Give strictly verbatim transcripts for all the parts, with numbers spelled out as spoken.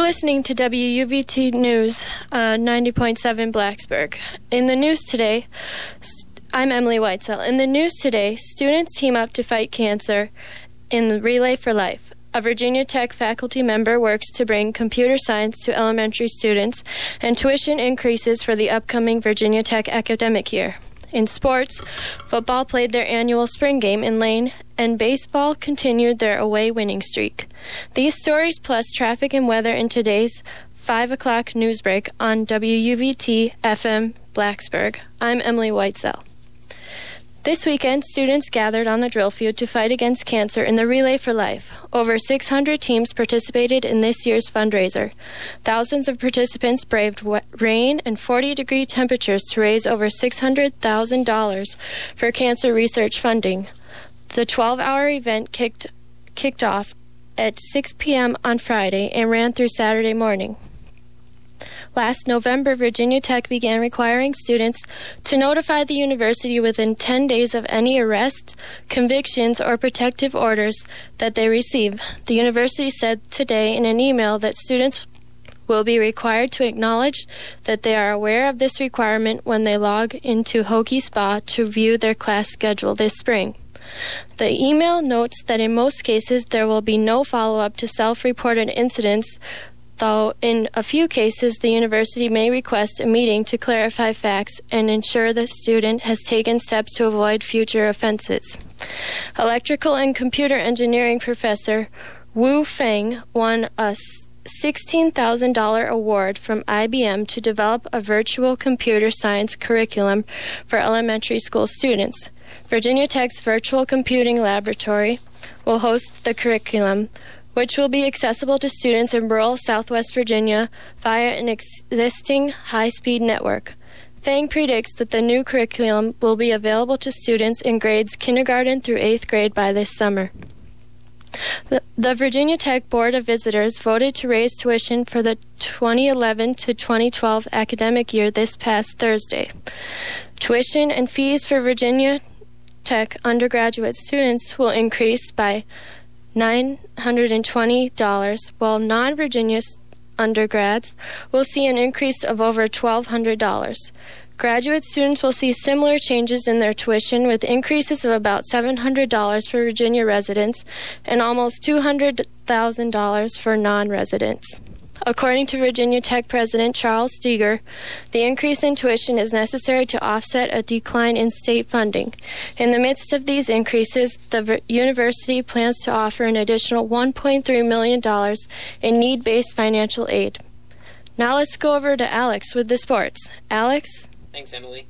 listening to W U V T News, uh, ninety point seven Blacksburg. In the news today, st- I'm Emily Whitesell. In the news today, students team up to fight cancer in the Relay for Life. A Virginia Tech faculty member works to bring computer science to elementary students, and tuition increases for the upcoming Virginia Tech academic year. In sports, football played their annual spring game in Lane, and baseball continued their away winning streak. These stories plus traffic and weather in today's five o'clock news break on W U V T F M Blacksburg. I'm Emily Whitesell. This weekend, students gathered on the drill field to fight against cancer in the Relay for Life. Over six hundred teams participated in this year's fundraiser. Thousands of participants braved wet rain and forty-degree temperatures to raise over six hundred thousand dollars for cancer research funding. The twelve-hour event kicked, kicked off at six p.m. on Friday and ran through Saturday morning. Last November, Virginia Tech began requiring students to notify the university within ten days of any arrests, convictions, or protective orders that they receive. The university said today in an email that students will be required to acknowledge that they are aware of this requirement when they log into Hokie Spa to view their class schedule this spring. The email notes that in most cases there will be no follow-up to self-reported incidents, though in a few cases the university may request a meeting to clarify facts and ensure the student has taken steps to avoid future offenses. Electrical and computer engineering professor Wu Feng won a sixteen thousand dollars award from I B M to develop a virtual computer science curriculum for elementary school students. Virginia Tech's Virtual Computing Laboratory will host the curriculum, which will be accessible to students in rural Southwest Virginia via an existing high-speed network. Fang predicts that the new curriculum will be available to students in grades kindergarten through eighth grade by this summer. The, the Virginia Tech Board of Visitors voted to raise tuition for the twenty eleven to twenty twelve academic year this past Thursday. Tuition and fees for Virginia Tech undergraduate students will increase by nine hundred twenty dollars, while non-Virginia undergrads will see an increase of over twelve hundred dollars. Graduate students will see similar changes in their tuition, with increases of about seven hundred dollars for Virginia residents and almost two hundred thousand dollars for non-residents. According to Virginia Tech President Charles Steger, the increase in tuition is necessary to offset a decline in state funding. In the midst of these increases, the v- university plans to offer an additional one point three million dollars in need-based financial aid. Now let's go over to Alex with the sports. Alex? Thanks, Emily.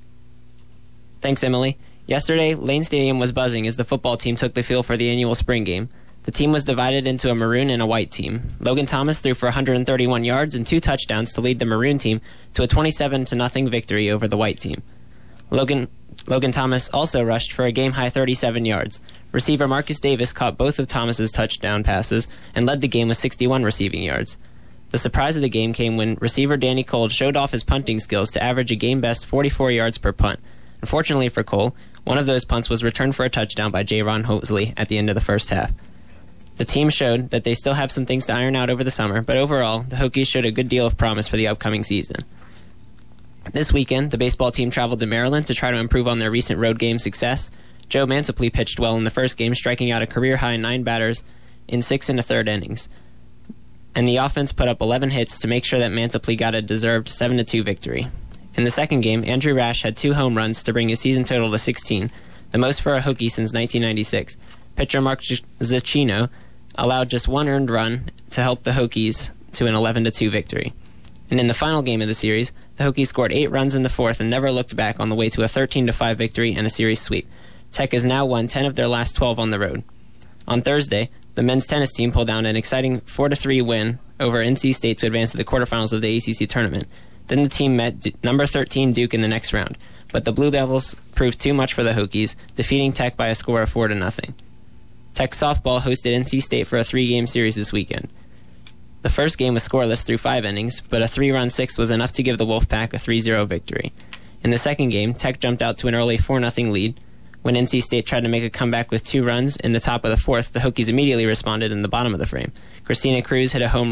Thanks, Emily. Yesterday, Lane Stadium was buzzing as the football team took the field for the annual spring game. The team was divided into a maroon and a white team. Logan Thomas threw for one hundred thirty-one yards and two touchdowns to lead the maroon team to a twenty-seven to nothing victory over the white team. Logan Logan Thomas also rushed for a game-high thirty-seven yards. Receiver Marcus Davis caught both of Thomas's touchdown passes and led the game with sixty-one receiving yards. The surprise of the game came when receiver Danny Cole showed off his punting skills to average a game-best forty-four yards per punt. Unfortunately for Cole, one of those punts was returned for a touchdown by J-Ron Hosley at the end of the first half. The team showed that they still have some things to iron out over the summer, but overall, the Hokies showed a good deal of promise for the upcoming season. This weekend, the baseball team traveled to Maryland to try to improve on their recent road game success. Joe Mantiply pitched well in the first game, striking out a career-high nine batters in six and a third innings. And the offense put up eleven hits to make sure that Mantiply got a deserved seven to two victory. In the second game, Andrew Rash had two home runs to bring his season total to sixteen, the most for a Hokie since nineteen ninety-six. Pitcher Mark Zacchino allowed just one earned run to help the Hokies to an eleven to two victory. And in the final game of the series, the Hokies scored eight runs in the fourth and never looked back on the way to a thirteen to five victory and a series sweep. Tech has now won ten of their last twelve on the road. On Thursday, the men's tennis team pulled down an exciting four to three win over N C State to advance to the quarterfinals of the A C C tournament. Then the team met D- number thirteen Duke in the next round, but the Blue Devils proved too much for the Hokies, defeating Tech by a score of four to nothing. Tech softball hosted N C State for a three-game series this weekend. The first game was scoreless through five innings, but a three-run sixth was enough to give the Wolfpack a three zero victory. In the second game, Tech jumped out to an early four nothing lead. When N C State tried to make a comeback with two runs in the top of the fourth, the Hokies immediately responded in the bottom of the frame. Christina Cruz hit a home run,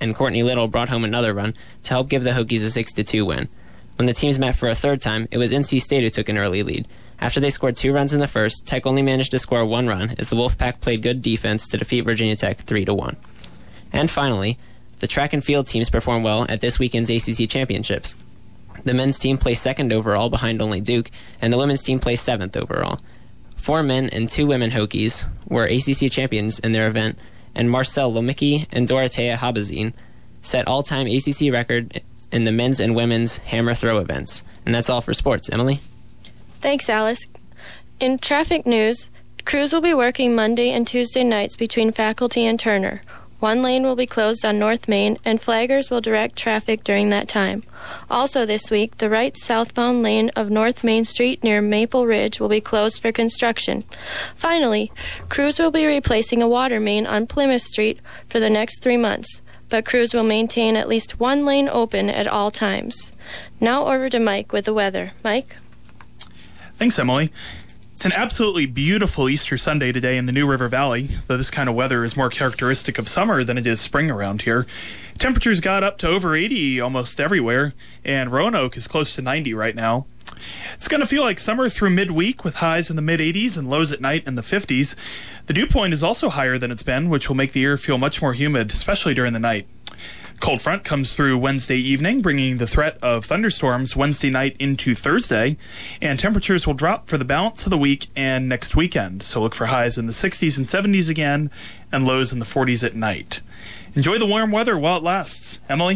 and Courtney Little brought home another run to help give the Hokies a six to two win. When the teams met for a third time, it was N C State who took an early lead. After they scored two runs in the first, Tech only managed to score one run as the Wolfpack played good defense to defeat Virginia Tech three to one. And finally, the track and field teams performed well at this weekend's A C C championships. The men's team placed second overall behind only Duke, and the women's team placed seventh overall. Four men and two women Hokies were A C C champions in their event, and Marcel Lomicki and Dorothea Habazin set all-time A C C record in the men's and women's hammer throw events. And that's all for sports. Emily? Thanks, Alice. In traffic news, crews will be working Monday and Tuesday nights between Faculty and Turner. One lane will be closed on North Main, and flaggers will direct traffic during that time. Also this week, the right southbound lane of North Main Street near Maple Ridge will be closed for construction. Finally, crews will be replacing a water main on Plymouth Street for the next three months, but crews will maintain at least one lane open at all times. Now over to Mike with the weather. Mike? Thanks, Emily. It's an absolutely beautiful Easter Sunday today in the New River Valley, though this kind of weather is more characteristic of summer than it is spring around here. Temperatures got up to over eighty almost everywhere, and Roanoke is close to ninety right now. It's going to feel like summer through midweek with highs in the mid-eighties and lows at night in the fifties. The dew point is also higher than it's been, which will make the air feel much more humid, especially during the night. Cold front comes through Wednesday evening, bringing the threat of thunderstorms Wednesday night into Thursday, and temperatures will drop for the balance of the week and next weekend. So look for highs in the sixties and seventies again, and lows in the forties at night. Enjoy the warm weather while it lasts. Emily?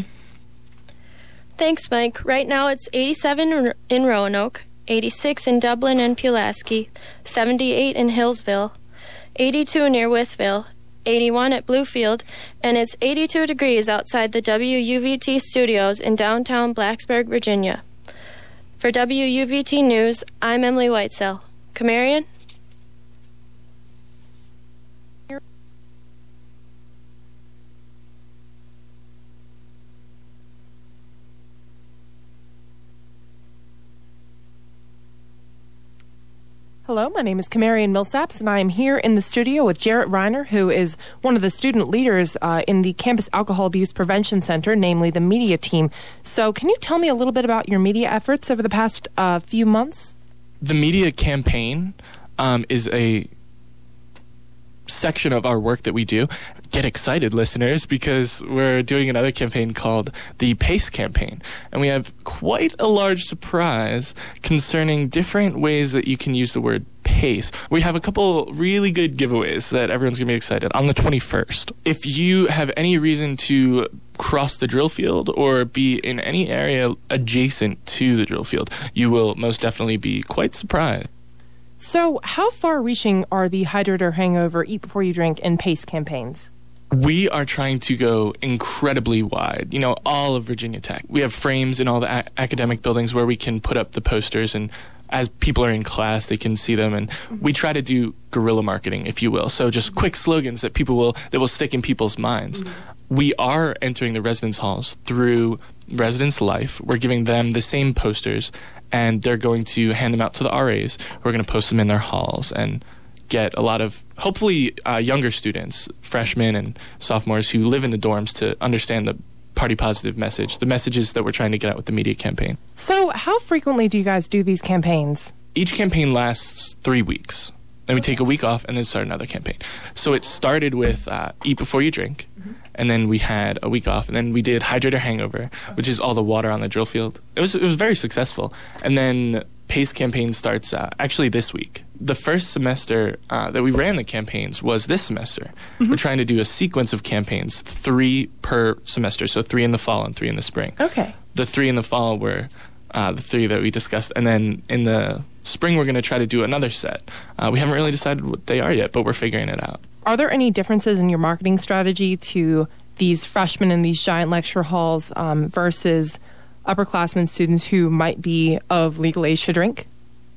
Thanks, Mike. Right now it's eighty-seven in Roanoke, eighty-six in Dublin and Pulaski, seventy-eight in Hillsville, eighty-two near Wytheville, eighty-one at Bluefield, and it's eighty-two degrees outside the W U V T studios in downtown Blacksburg, Virginia. For W U V T News, I'm Emily Whitesell. Camarion? Hello, my name is Camarion Millsaps, and I am here in the studio with Jarrett Reiner, who is one of the student leaders uh, in the Campus Alcohol Abuse Prevention Center, namely the media team. So can you tell me a little bit about your media efforts over the past uh, few months? The media campaign um, is a section of our work that we do. Get excited, listeners, because we're doing another campaign called the PACE campaign, and we have quite a large surprise concerning different ways that you can use the word PACE. We have a couple really good giveaways that everyone's going to be excited on the twenty-first. If you have any reason to cross the drill field or be in any area adjacent to the drill field, you will most definitely be quite surprised. So how far-reaching are the Hydrate or Hangover, Eat Before You Drink, and PACE campaigns? We are trying to go incredibly wide, you know, all of Virginia Tech. We have frames in all the a- academic buildings where we can put up the posters, and as people are in class, they can see them, and we try to do guerrilla marketing, if you will. So just quick slogans that people will, that will stick in people's minds. Mm-hmm. We are entering the residence halls through Residence Life. We're giving them the same posters, and they're going to hand them out to the R As who are going to post them in their halls and get a lot of, hopefully, uh, younger students, freshmen and sophomores who live in the dorms to understand the party positive message, the messages that we're trying to get out with the media campaign. So how frequently do you guys do these campaigns? Each campaign lasts three weeks. Then we take a week off and then start another campaign. So it started with uh, Eat Before You Drink, mm-hmm. and then we had a week off, and then we did Hydrate or Hangover, which is all the water on the drill field. It was it was very successful. And then PACE campaign starts uh, actually this week. The first semester uh, that we ran the campaigns was this semester. Mm-hmm. We're trying to do a sequence of campaigns, three per semester, so three in the fall and three in the spring. Okay. The three in the fall were uh, the three that we discussed, and then in the spring we're going to try to do another set. Uh, we haven't really decided what they are yet, but we're figuring it out. Are there any differences in your marketing strategy to these freshmen in these giant lecture halls um, versus upperclassmen students who might be of legal age to drink?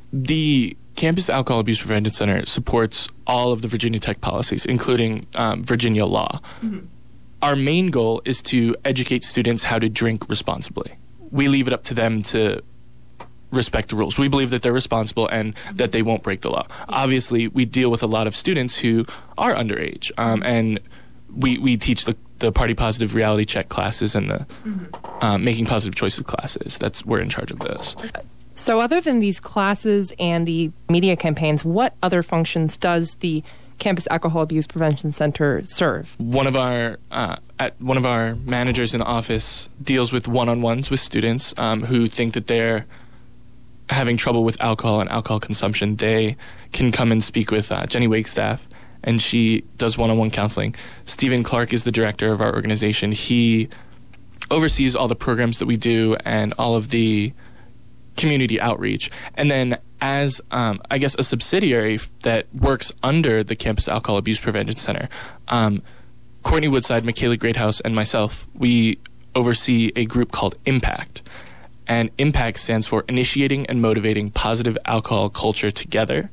The Campus Alcohol Abuse Prevention Center supports all of the Virginia Tech policies, including um, Virginia law. Mm-hmm. Our main goal is to educate students how to drink responsibly. We leave it up to them to respect the rules. We believe that they're responsible and that they won't break the law. Obviously, we deal with a lot of students who are underage, um, and we, we teach the the Party Positive reality check classes and the mm-hmm. um, making positive choices classes. That's we're in charge of those. So other than these classes and the media campaigns, what other functions does the Campus Alcohol Abuse Prevention Center serve? One of our uh, at one of our managers in the office deals with one-on-ones with students um, who think that they're having trouble with alcohol and alcohol consumption. They can come and speak with uh, Jenny Wagstaff, and she does one-on-one counseling. Stephen Clark is the director of our organization. He oversees all the programs that we do and all of the community outreach. And then as, um, I guess, a subsidiary f- that works under the Campus Alcohol Abuse Prevention Center, um, Courtney Woodside, Michaela Greathouse, and myself, we oversee a group called IMPACT. And IMPACT stands for Initiating and Motivating Positive Alcohol Culture Together.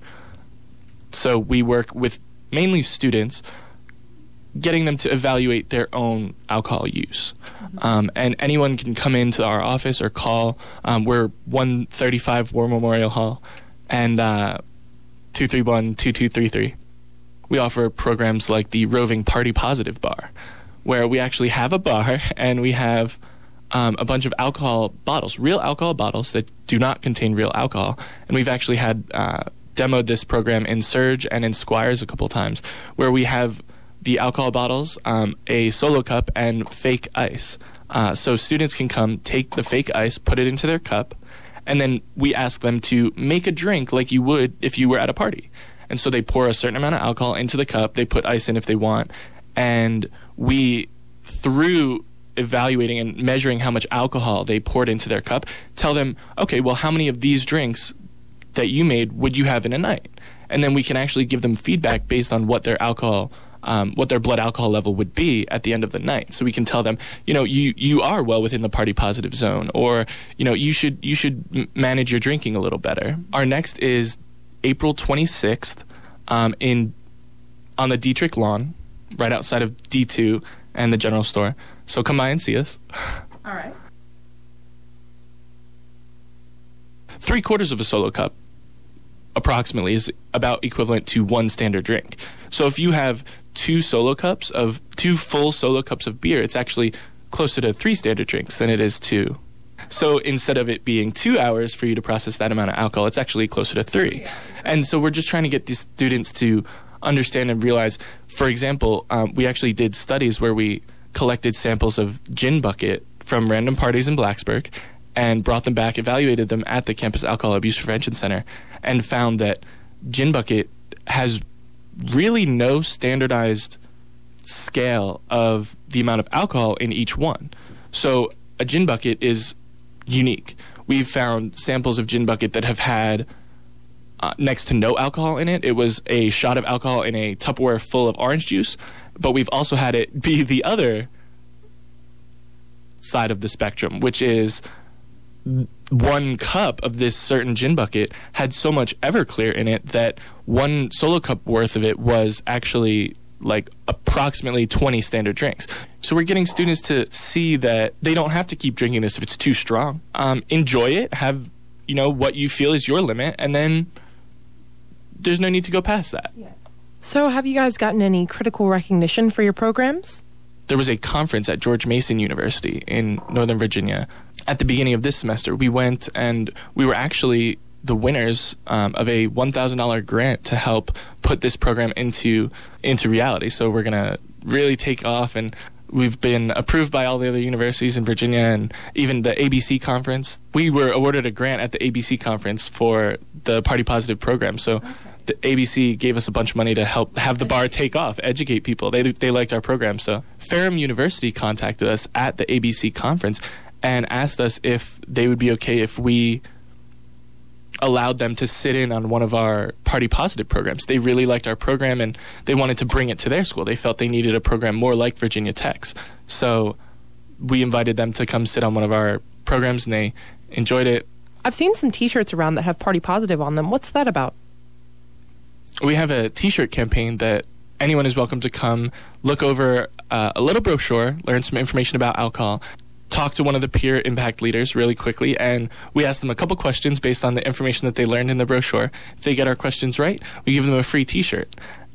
So we work with mainly students, getting them to evaluate their own alcohol use. Mm-hmm. Um, and anyone can come into our office or call. Um, we're one thirty-five War Memorial Hall and uh, two three one, two two three three. We offer programs like the Roving Party Positive Bar, where we actually have a bar and we have um, a bunch of alcohol bottles, real alcohol bottles that do not contain real alcohol. And we've actually had uh, demoed this program in Surge and in Squires a couple times, where we have the alcohol bottles, um, a solo cup, and fake ice. Uh, so students can come, take the fake ice, put it into their cup, and then we ask them to make a drink like you would if you were at a party. And so they pour a certain amount of alcohol into the cup, they put ice in if they want, and we, through evaluating and measuring how much alcohol they poured into their cup, tell them, okay, well, how many of these drinks that you made would you have in a night? And then we can actually give them feedback based on what their alcohol Um, what their blood alcohol level would be at the end of the night. So we can tell them, you know, you, you are well within the party positive zone, or, you know, you should you should m- manage your drinking a little better. Our next is April twenty-sixth um, in on the Dietrich lawn, right outside of D two and the general store. So come by and see us. All right. Three quarters of a solo cup approximately is about equivalent to one standard drink. So if you have two solo cups of two full solo cups of beer, it's actually closer to three standard drinks than it is two. So instead of it being two hours for you to process that amount of alcohol, it's actually closer to three. And so we're just trying to get these students to understand and realize, for example, um, we actually did studies where we collected samples of gin bucket from random parties in Blacksburg and brought them back, evaluated them at the Campus Alcohol Abuse Prevention Center, and found that gin bucket has really no standardized scale of the amount of alcohol in each one. So a gin bucket is unique. We've found samples of gin bucket that have had uh, next to no alcohol in it. It was a shot of alcohol in a Tupperware full of orange juice, but we've also had it be the other side of the spectrum, which is one cup of this certain gin bucket had so much Everclear in it that one solo cup worth of it was actually like approximately twenty standard drinks. So we're getting students to see that they don't have to keep drinking this if it's too strong. Um, enjoy it, have, you know, what you feel is your limit, and then there's no need to go past that. Yeah. So have you guys gotten any critical recognition for your programs? There was a conference at George Mason University in Northern Virginia. At the beginning of this semester, we went and we were actually the winners um, of a one thousand dollars grant to help put this program into into reality. So we're going to really take off, and we've been approved by all the other universities in Virginia and even the A B C conference. We were awarded a grant at the A B C conference for the Party Positive program. So okay. The A B C gave us a bunch of money to help have the bar take off, educate people. They they liked our program. So Ferrum University contacted us at the A B C conference and asked us if they would be okay if we allowed them to sit in on one of our Party Positive programs. They really liked our program, and they wanted to bring it to their school. They felt they needed a program more like Virginia Tech's. So we invited them to come sit on one of our programs, and they enjoyed it. I've seen some T-shirts around that have Party Positive on them. What's that about? We have a T-shirt campaign that anyone is welcome to come look over uh, a little brochure, learn some information about alcohol, talk to one of the peer impact leaders really quickly, and we ask them a couple questions based on the information that they learned in the brochure. If they get our questions right, we give them a free T-shirt.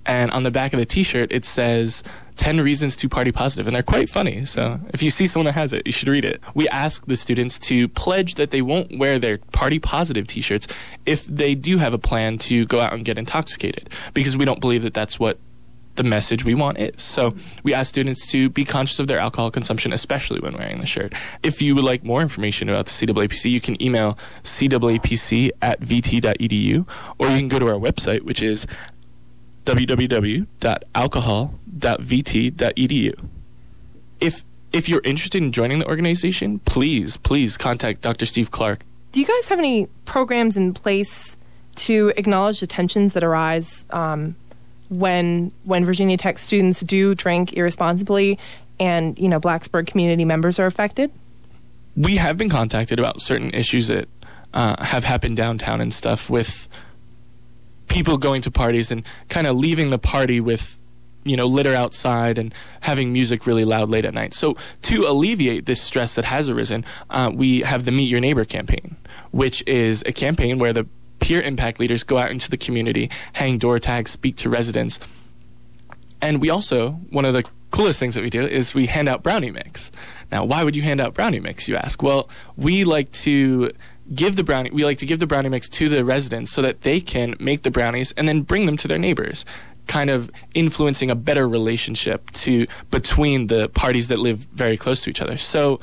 And on the back of the T-shirt, it says ten reasons to party positive, and they're quite funny. So if you see someone that has it, you should read it. We ask the students to pledge that they won't wear their party positive T-shirts if they do have a plan to go out and get intoxicated, because we don't believe that that's what the message we want is. So we ask students to be conscious of their alcohol consumption, especially when wearing the shirt. If you would like more information about the C A A P C, you can email c a a p c at v t dot e d u, or you can go to our website, which is w w w dot alcohol dot v t dot e d u. If if you're interested in joining the organization, please, please contact Doctor Steve Clark. Do you guys have any programs in place to acknowledge the tensions that arise um, when when Virginia Tech students do drink irresponsibly and, you know, Blacksburg community members are affected? We have been contacted about certain issues that uh, have happened downtown and stuff, with people going to parties and kind of leaving the party with, you know, litter outside and having music really loud late at night. So to alleviate this stress that has arisen, uh, we have the Meet Your Neighbor campaign, which is a campaign where the peer impact leaders go out into the community, hang door tags, speak to residents. And we also, one of the coolest things that we do is we hand out brownie mix. Now, why would you hand out brownie mix, you ask? Well, we like to give the brownie we like to give the brownie mix to the residents so that they can make the brownies and then bring them to their neighbors, kind of influencing a better relationship to between the parties that live very close to each other. So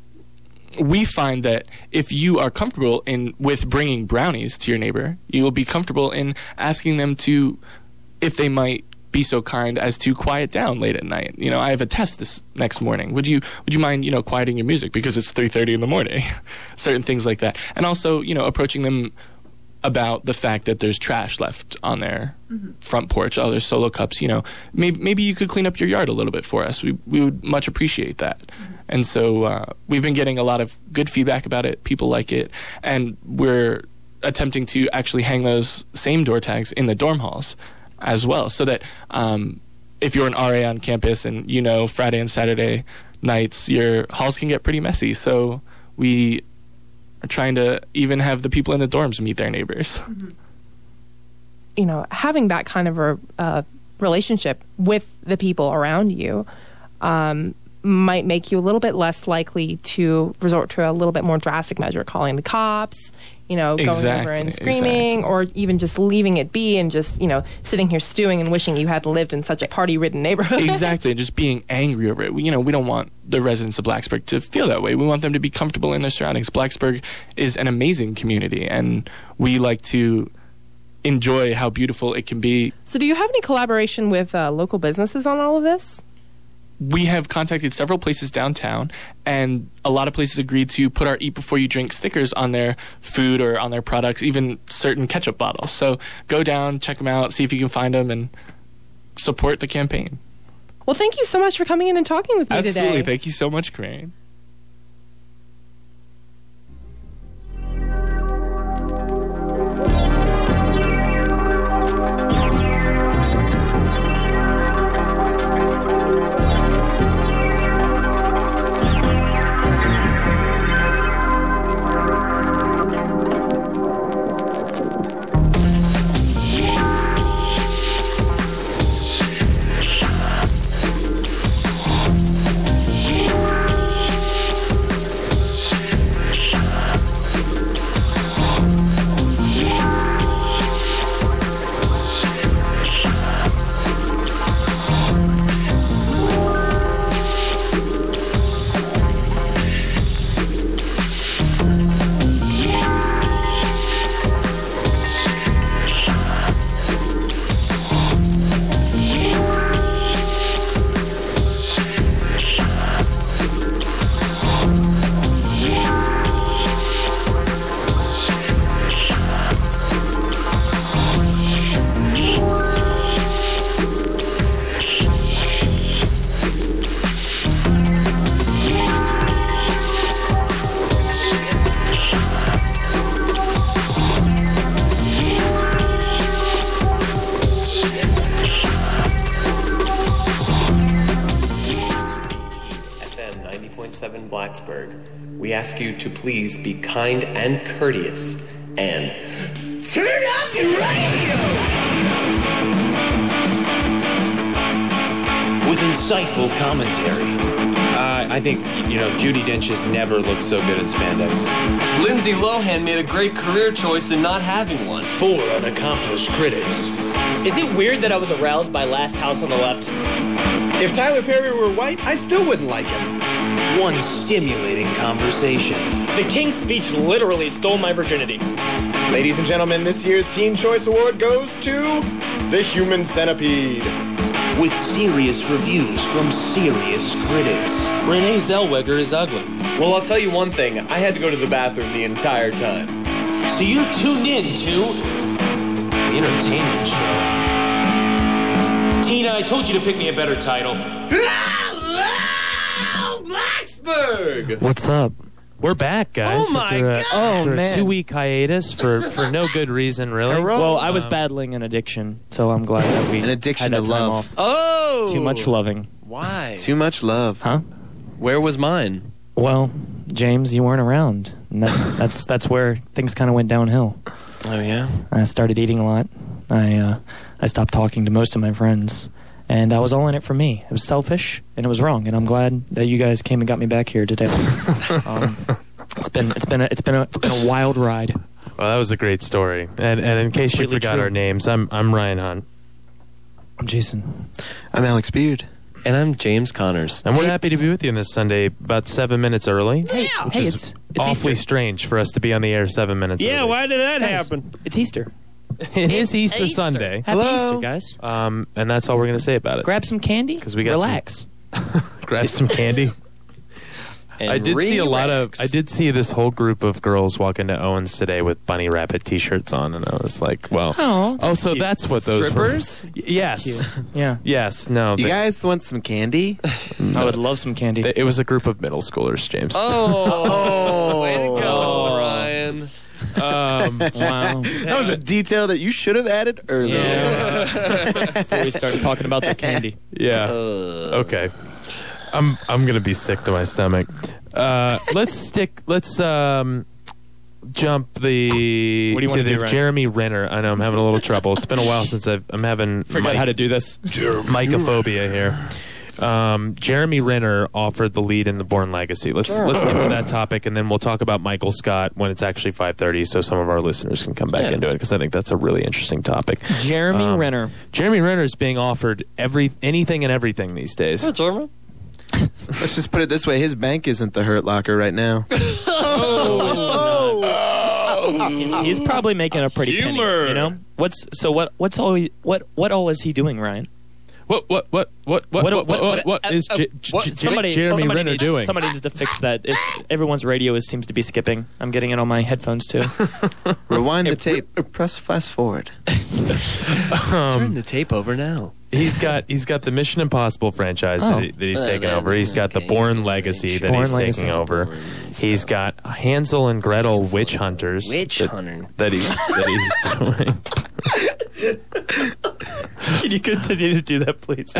we find that if you are comfortable in with bringing brownies to your neighbor, you will be comfortable in asking them to, if they might be so kind as to quiet down late at night. You know, I have a test this next morning. Would you would you mind, you know, quieting your music because it's three thirty in the morning? Certain things like that. And also, you know, approaching them about the fact that there's trash left on their mm-hmm. front porch, oh, there's Solo cups, you know, maybe maybe you could clean up your yard a little bit for us. We we would much appreciate that. Mm-hmm. And so uh, we've been getting a lot of good feedback about it. People like it. And we're attempting to actually hang those same door tags in the dorm halls as well, so that um, if you're an R A on campus and, you know, Friday and Saturday nights, your halls can get pretty messy. So we are trying to even have the people in the dorms meet their neighbors. Mm-hmm. You know, having that kind of a uh, relationship with the people around you um, might make you a little bit less likely to resort to a little bit more drastic measure, calling the cops, you know, going exactly, over and screaming, exactly. or even just leaving it be and just, you know, sitting here stewing and wishing you had lived in such a party-ridden neighborhood. Exactly, and just being angry over it. We, you know, we don't want the residents of Blacksburg to feel that way. We want them to be comfortable in their surroundings. Blacksburg is an amazing community, and we like to enjoy how beautiful it can be. So do you have any collaboration with uh, local businesses on all of this? We have contacted several places downtown, and a lot of places agreed to put our Eat Before You Drink stickers on their food or on their products, even certain ketchup bottles. So go down, check them out, see if you can find them, and support the campaign. Well, thank you so much for coming in and talking with me Absolutely. today. Absolutely. Thank you so much, Corinne. Blacksburg. We ask you to please be kind and courteous and turn up your radio! insightful commentary. Uh, I think, you know, Judi Dench has never looked so good in spandex. Lindsay Lohan made a great career choice in not having one. Four unaccomplished critics. Is it weird that I was aroused by Last House on the Left? If Tyler Perry were white, I still wouldn't like him. One stimulating conversation. The King's Speech literally stole my virginity. Ladies and gentlemen, this year's Teen Choice Award goes to The Human Centipede. With serious reviews from serious critics. Renee Zellweger is ugly. Well, I'll tell you one thing. I had to go to the bathroom the entire time. So you tuned in to the entertainment show. Tina, I told you to pick me a better title. Hello, Blacksburg! What's up? We're back, guys. Oh, my after a, God. After Oh, a man. two-week hiatus for, for no good reason, really. Well, I was battling an addiction, so I'm glad that we An addiction had that to time love. off. Oh! Too much loving. Why? Too much love. Huh? Where was mine? Well, James, you weren't around. And that, that's that's where things kind of went downhill. Oh, yeah? I started eating a lot. I uh, I stopped talking to most of my friends, and I was all in it for me. It was selfish, and it was wrong. And I'm glad that you guys came and got me back here today. um, it's been it's been a, it's been a, it's been a wild ride. Well, that was a great story. And and in case you Completely forgot true. our names, I'm I'm Ryan Hunt. I'm Jason. I'm Alex Beard. And I'm James Connors. And we're happy to be with you on this Sunday, about seven minutes early. Hey, which hey, is it's it's awfully Easter. strange for us to be on the air seven minutes Yeah, early. why did that Guys, It's Easter. It is Easter, Easter. Sunday. Happy Hello. Easter, guys. Um, and that's all we're going to say about it. Grab some candy. 'Cause we got relax. Grab some candy. And I did see a lot of. relax. I did see this whole group of girls walk into Owens today with Bunny Rabbit T-shirts on, and I was like, "Well, Oh, oh, so that's what those Strippers? Were. Y- Yes, Cute. Yeah. yes, no. You they- guys want some candy? I would love some candy. they- it was a group of middle schoolers, James. Oh, way to go, Ryan. Um, Wow. That was a detail that you should have added earlier. Yeah. Before we started talking about the candy. yeah. Okay. I'm I'm gonna be sick to my stomach. Uh, let's stick. Let's um, jump the What do you to wanna the do, Ryan? Jeremy Renner. I know I'm having a little trouble. It's been a while since I've, I'm having Forgot how to do this. mycophobia here. Um, Jeremy Renner offered the lead in The Bourne Legacy. Let's let's get to that topic, and then we'll talk about Michael Scott when it's actually five thirty, so some of our listeners can come back Yeah. into it, because I think that's a really interesting topic. Jeremy Um, Renner. Jeremy Renner is being offered every anything and everything these days. Let's just put it this way: his bank isn't the Hurt Locker right now. He's, he's probably making a pretty Humor. penny. You know what's so what what's all he, what what all is he doing, Ryan? What what what what what what what, what, what uh, is uh, J- what- J- somebody, Jeremy somebody Renner needs, doing? Somebody needs to fix that. It, everyone's radio is, seems to be skipping. I'm getting it on my headphones too. Rewind the tape. Press fast forward. Turn the tape over now. He's got he's got the Mission Impossible franchise that, Oh. he, that he's Uh, taking uh, over. He's got the okay. Bourne Legacy that Bourne he's Legacy. taking over. He's got Hansel and Gretel Witch Hunters Witch that, Hunter. that he's that he's doing. Can you continue to do that, please?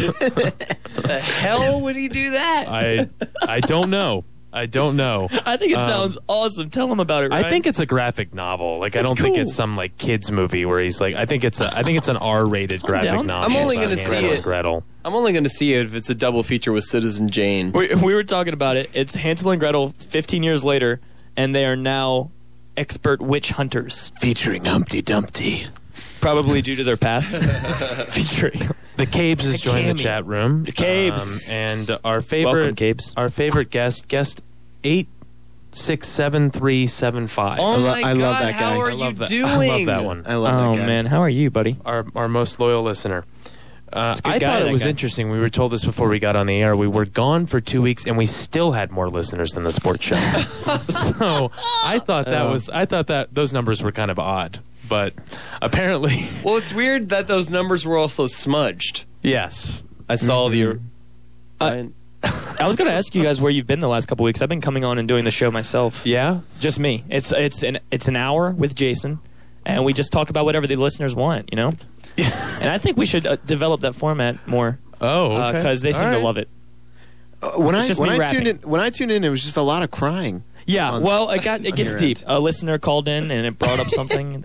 The hell would he do that? I I don't know. I don't know. I think it Um, sounds awesome. Tell him about it. Ryan. I think it's a graphic novel. Like I That's don't think cool. it's some like kids movie where he's like. I think it's a. I think it's an R-rated graphic down. novel. I'm only about gonna see Hansel it. and Gretel. I'm only going to see it if it's a double feature with Citizen Jane. we, we were talking about it. It's Hansel and Gretel fifteen years later, and they are now expert witch hunters, Featuring Humpty Dumpty. probably due to their past. Featuring The Cabes has The joined the Cammy. chat room. The Cabes. Um, and our favorite Welcome, Cabes. Our favorite guest, guest eight six seven three seven five. Oh I lo- my I love God, that guy. how are I love you that. doing? I love that one. I love Oh that guy. man, how are you, buddy? Our our most loyal listener. Uh, It's a good I guy, thought it that was guy. interesting. We were told this before we got on the air. We were gone for two weeks, and we still had more listeners than the sports show. So I thought that Oh. was. I thought that those numbers were kind of odd, but apparently, Well, it's weird that those numbers were also smudged. yes. I saw the. Uh, I was going to ask you guys where you've been the last couple weeks. I've been coming on and doing the show myself. Yeah. Just me. It's it's an it's an hour with Jason, and we just talk about whatever the listeners want. You know. And I think we should uh, develop that format more. Oh, okay. because they All seem to right. love it. Uh, when It's I just when me I rapping. tuned in, when I tuned in, it was just a lot of crying. Yeah, on- well, it got it on gets your deep. end. A listener called in and it brought up something that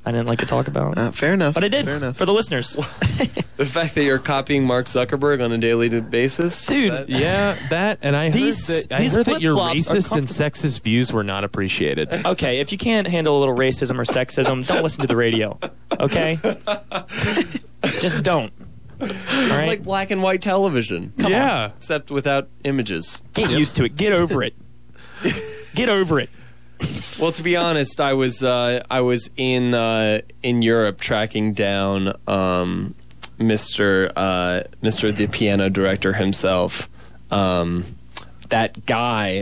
I didn't like to talk about. Uh, fair enough. But I did Fair enough. for the listeners. The fact that you're copying Mark Zuckerberg on a daily basis, dude. that- Yeah, that and I These- heard that, I these heard that your flip-flops are racist and comfortable. sexist views were not appreciated. Okay, if you can't handle a little racism or sexism, don't listen to the radio. Okay? Just don't. It's right. like black and white television. Come yeah, on. Except without images. Get used to it. Get over it. Get over it. Well, to be honest, I was uh, I was in uh, in Europe tracking down um, Mister Uh, Mister the piano director himself. Um, that guy.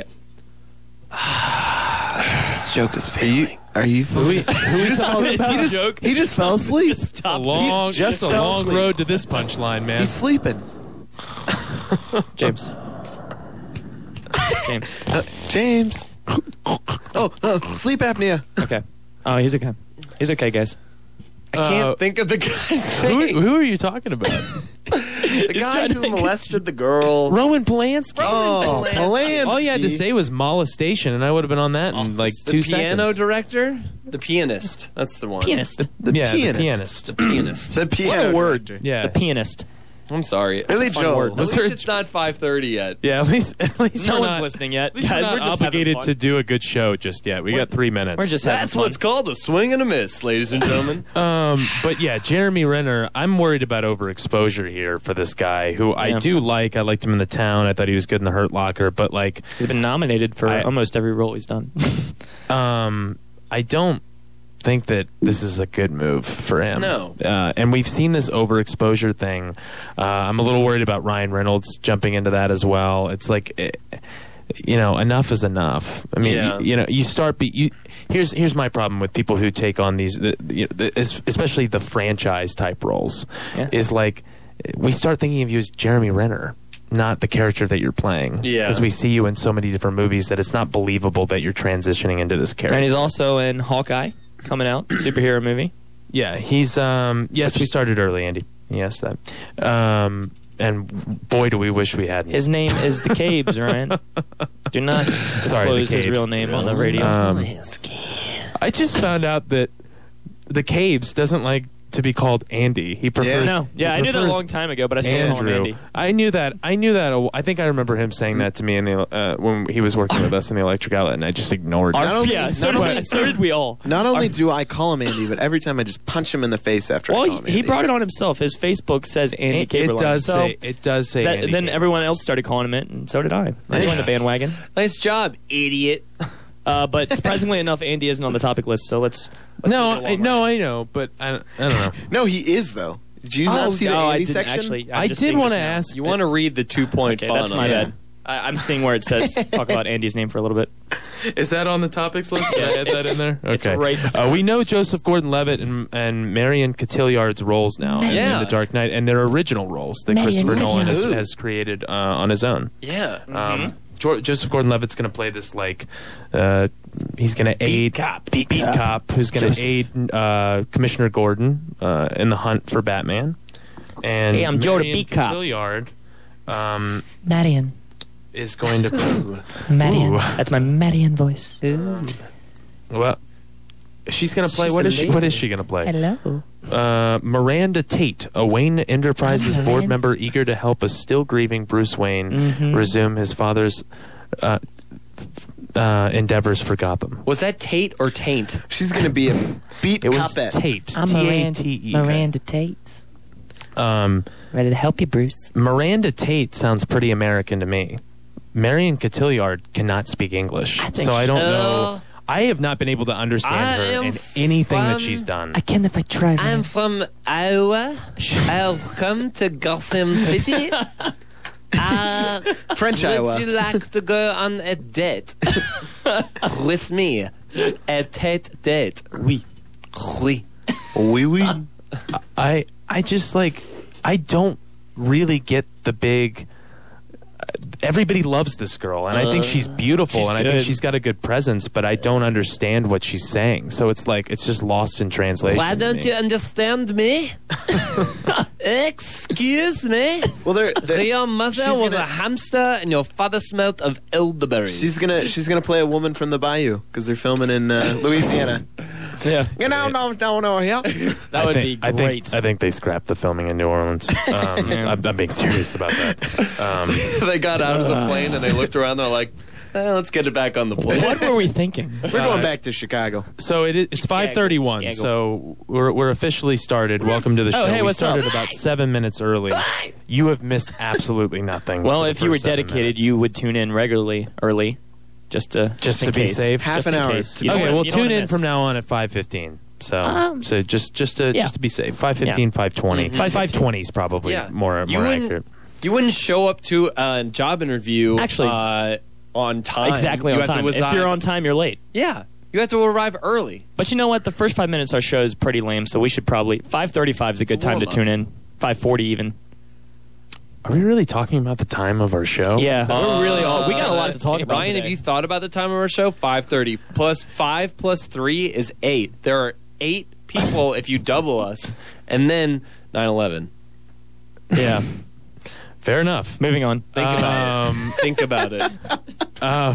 This joke is failing. Are you? Who is, who is talking about? He just, joke? he just fell asleep. It's a long, He just just a fell long asleep. road to this punchline, man. He's sleeping. James. James. Uh, James. Oh, oh, sleep apnea. Okay. Oh, he's okay. He's okay, guys. I can't Uh, think of the guy's name. who, who are you talking about? The guy who molested the girl. Roman Polanski. Oh, Polanski. All you had to say was molestation, and I I would have been on that in like The two piano seconds. director? The pianist. That's the one. Pianist. The yeah, pianist. the pianist. The pianist. The piano. What a word. director. Yeah, The pianist. I'm sorry. Billy It's a fun Joel. word. At Let's least hear- it's not five thirty yet. yeah. At least, at least No we're one's not, listening yet. At least Guys, we're we're not just having obligated fun. to do a good show just yet. We got three minutes. We're just having That's fun. what's called a swing and a miss, ladies and gentlemen. Um, but yeah, Jeremy Renner, I'm worried about overexposure here for this guy who I Yeah. do like. I liked him in The Town. I thought he was good in The Hurt Locker, but like, He's been nominated for I- almost every role he's done. um, I don't think that this is a good move for him. No. Uh, and we've seen this overexposure thing. Uh, I'm a little worried about Ryan Reynolds jumping into that as well. It's like, eh, you know, enough is enough. I mean, Yeah. you, you know, you start. Be, you, here's here's my problem with people who take on these, the, the, the, especially the franchise type roles. Yeah. Is like we start thinking of you as Jeremy Renner, not the character that you're playing. Yeah. Because we see you in so many different movies that it's not believable that you're transitioning into this character. And he's also in Hawkeye, coming out, superhero movie. Yeah, he's um yes, we started early, Andy. Yes, that. Um and boy do we wish we hadn't. His name is the Cabes, Ryan. Do not disclose Sorry, the his Cabes. real name on the radio. Um, I just found out that the Cabes doesn't like to be called Andy. He prefers no, yeah, he I knew that a prefers long time ago, but I still call him Andrew. Andy. I knew that. I knew that. a- I think I remember him saying that to me in the uh, when he was working with us in the Electric Outlet, and I just ignored it. Not only- yeah, so not did, only- we, so did we all. Not only do I call him Andy, but every time I just punch him in the face after I Well, call him he, he Andy. brought it on himself. His Facebook says Andy It, Caberline. it does so say. It does say. that, Andy then Caberline. everyone else started calling him it, and so did I. I joined the bandwagon. Nice job, idiot. Uh, but surprisingly enough, Andy isn't on the topic list, so let's. let's No, move it I, along, no, Ryan. I know, but I, I don't know. No, he is though. Did you Oh, not see the no, I Andy didn't section? actually. I'm I just did seeing want this to now. ask. You want to read the two-point Okay, font that's on my it. bad. I, I'm seeing where it says talk about Andy's name for a little bit. Is that on the topics list? Did I Yes, add that it's- in there? it's Okay. right- Uh, we know Joseph Gordon-Levitt and, and Marion Cotillard's roles now in- Yeah. in The Dark Knight, and their original roles that Christopher Nolan has, has created uh, on his own. Yeah. Um, Jo- Joseph Gordon-Levitt's going to play this like uh, he's going to aid cop. beat, Beat cop. who's going Joseph. to aid uh, Commissioner Gordon uh, in the hunt for Batman. And Hey, I'm Joe the Marion beat cop. Cotillard um, Marion. is going to. Marion. Ooh. That's my Marion voice. Well, she's going to play. She's What the is she? lady. What is she going to play? Hello. Uh, Miranda Tate, a Wayne Enterprises I'm board Miranda. member eager to help a still grieving Bruce Wayne Mhm. resume his father's uh, uh, endeavors for Gotham. Was that Tate or Taint? She's going to be a beat It was copette. Tate. I'm T A Miranda, T E. Miranda Tate. Um, Ready to help you, Bruce? Miranda Tate sounds pretty American to me. Marion Cotillard cannot speak English, I think so I she- don't Uh, know. I have not been able to understand I her am in anything that from- she's done. I can if I try. I'm man. from Iowa. I'll come to Gotham City. Uh, French would Iowa. you like to go on a date with me? A tete date. Oui. Oui. Wee wee. I I just like I don't really get the big. Everybody loves this girl, and I think she's beautiful, she's and I think good. she's got a good presence. But I don't understand what she's saying, so it's like it's just lost in translation. Why to don't me. you understand me? Excuse me. Well, they're, they're, Your mother she's was gonna- a hamster, and your father smelt of elderberries. she's gonna she's gonna play a woman from the bayou because they're filming in uh, Louisiana. Yeah. You know, no, no, no, yeah. That I would think, be I great. think, I think they scrapped the filming in New Orleans. Um, Yeah. I'm, I'm being serious about that. Um, They got out of the plane and they looked around. They're like, eh, "Let's get it back on the plane." What were we thinking? We're going back to Chicago. So it is, it's five thirty-one. Gaggle. So we're we're officially started. Welcome to the Oh, show. hey, we what's started up? about seven minutes early. You have missed absolutely nothing. Well, for the if you were first seven dedicated, minutes. you would tune in regularly, early, just to Just in to be case. safe? Half Just an in hour case. to You don't Okay, wanna- well, you don't tune wanna in miss. from now on at five fifteen. So, Um, so just just to yeah. just to be safe, five fifteen, five twenty, Mhm. five twenty is probably Yeah. more You more wouldn't- accurate. You wouldn't show up to a job interview Actually, uh, on time. Exactly You on have to time. If reside- you're on time, you're late. yeah, you have to arrive early. But you know what? The first five minutes of our show is pretty lame, so we should probably five thirty-five is a good It's a time to warm-up. tune in. Five forty even. Are we really talking about the time of our show? Yeah, Uh, we're really all, we got a lot to talk about. Ryan, today. have you thought about the time of our show? five thirty plus five plus three is eight. There are eight people if you double us, and then nine eleven. Yeah. Fair enough. Moving on. Think about Um, it. Think about it. uh,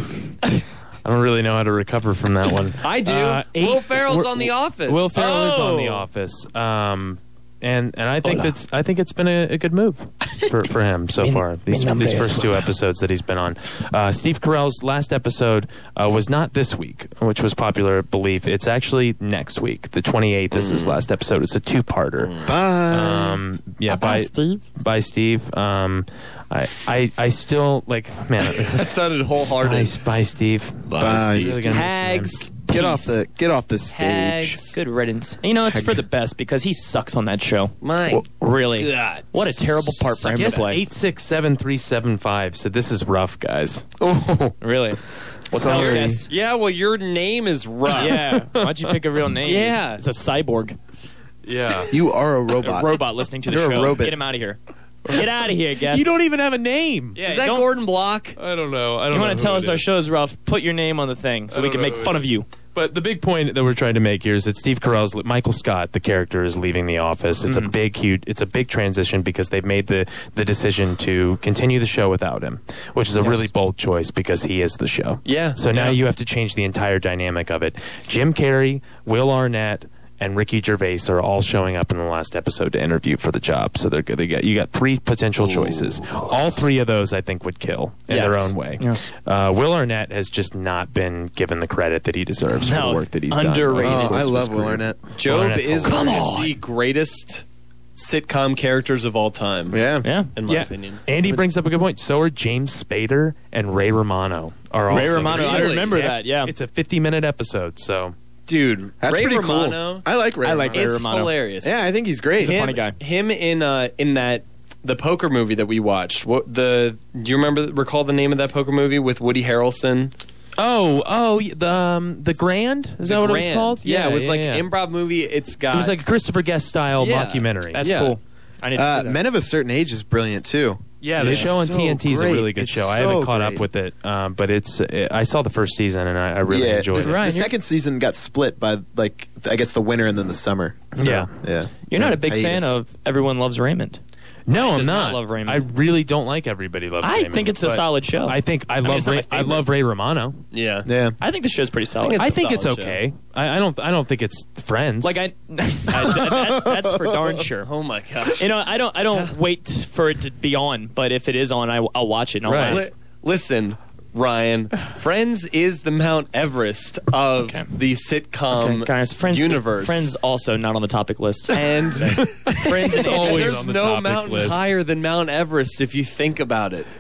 I don't really know how to recover from that one. I do. Uh, eight- Will Ferrell's we're- on The Office. Will Ferrell is on The Oh. Office, um, and and I think Hola. that's I think it's been a, a good move for, for him so Mi- far. These, mi nombre these es first two Will. episodes that he's been on. Uh, Steve Carell's last episode uh, was not this week, which was popular belief. It's actually next week, the twenty-eighth. This is his last episode. It's a two-parter. Bye. Um, yeah, Bye, by Steve. by Steve. Um, I, I I still like man. That sounded wholehearted. Bye, bye, Steve. Bye, Really Steve. gonna miss him. Hags. Get off the get off the stage. Hags. Good riddance. And you know, it's for the best because he sucks on that show. My Well, Really. God. What a terrible part for him Yes, to play. eight six seven three seven five. So this is rough, guys. Oh, Really. What's Sorry. your guest? Yeah, well, your name is rough. Yeah. Why'd you pick a real name? Yeah. It's a cyborg. Yeah. you are a A robot. robot listening to the You're a show. robot. Get him out of here. Get out of here, guest. You don't even have a name. Yeah, Is that don't- Gordon Block? I don't know. I don't You know want to who tell it us our is. show's rough? Put your name on the thing so I we don't can know make who fun it of is. you. But the big point that we're trying to make here is that Steve Carell's Michael Scott, the character, is leaving the office. It's Mhm. a big, huge. It's a big transition because they've made the the decision to continue the show without him, which is a Yes. really bold choice because he is the show. Yeah. So now Yeah. you have to change the entire dynamic of it. Jim Carrey, Will Arnett, and Ricky Gervais are all showing up in the last episode to interview for the job. So they're they get you got three potential choices. All three of those I think would kill in Yes. their own way. Yes. Uh, Will Arnett has just not been given the credit that he deserves for No, the work that he's underrated. done. Oh, I Most love of his Will career. Arnett. Job Arnett's is hilarious. one of the greatest sitcom characters of all time. Yeah. Yeah. In my Yeah. opinion. Andy brings up a good point. So are James Spader and Ray Romano. Are Ray also Romano, I Really? remember Yeah, that, yeah. It's a fifty-minute episode, so Dude, That's Ray pretty Romano cool. I like Ray. I like Romano. Ray is Romano. hilarious. Yeah, I think he's great. He's a him, funny guy. Him in uh, in that the poker movie that we watched. What the? Do you remember? Recall the name of that poker movie with Woody Harrelson? Oh, oh, the um, the Grand is The that what it was Grand. called? Yeah, it was yeah, like yeah. an improv movie. It's got It was like a Christopher Guest style Yeah. mockumentary. That's Yeah. cool. I need to Uh, see that. Men of a Certain Age is brilliant too. Yeah, the It's show on so T N T is a great. really good It's show. I so haven't caught great. up with it, um, but it's. It, I saw the first season and I, I really yeah, enjoyed the, it. the Ryan, you're- second season got split by like I guess the winter and then the summer. So, Yeah. yeah. You're not a big Hiatus. fan of Everyone Loves Raymond. No, He I'm does not not. love Raymond. I really don't like Everybody Loves I Raymond. think it's a but solid show. I think I I mean, love it's not Ray, my I favorite. love Ray Romano. yeah. Yeah. I think the show's pretty solid. it's I a think it's solid show. okay. I, I don't. I don't think it's Friends. Like I, I that's, that's for darn sure. Oh my gosh. You know, I don't, I don't wait for it to be on, but if it is on, I, I'll watch it. And I'll Right. laugh. Li- listen, Ryan. Friends is the Mount Everest of Okay. the sitcom Okay, guys, Friends, universe. Friends also not on the topic list. and Friends is always there's on the no topics mountain list. higher than Mount Everest if you think about it.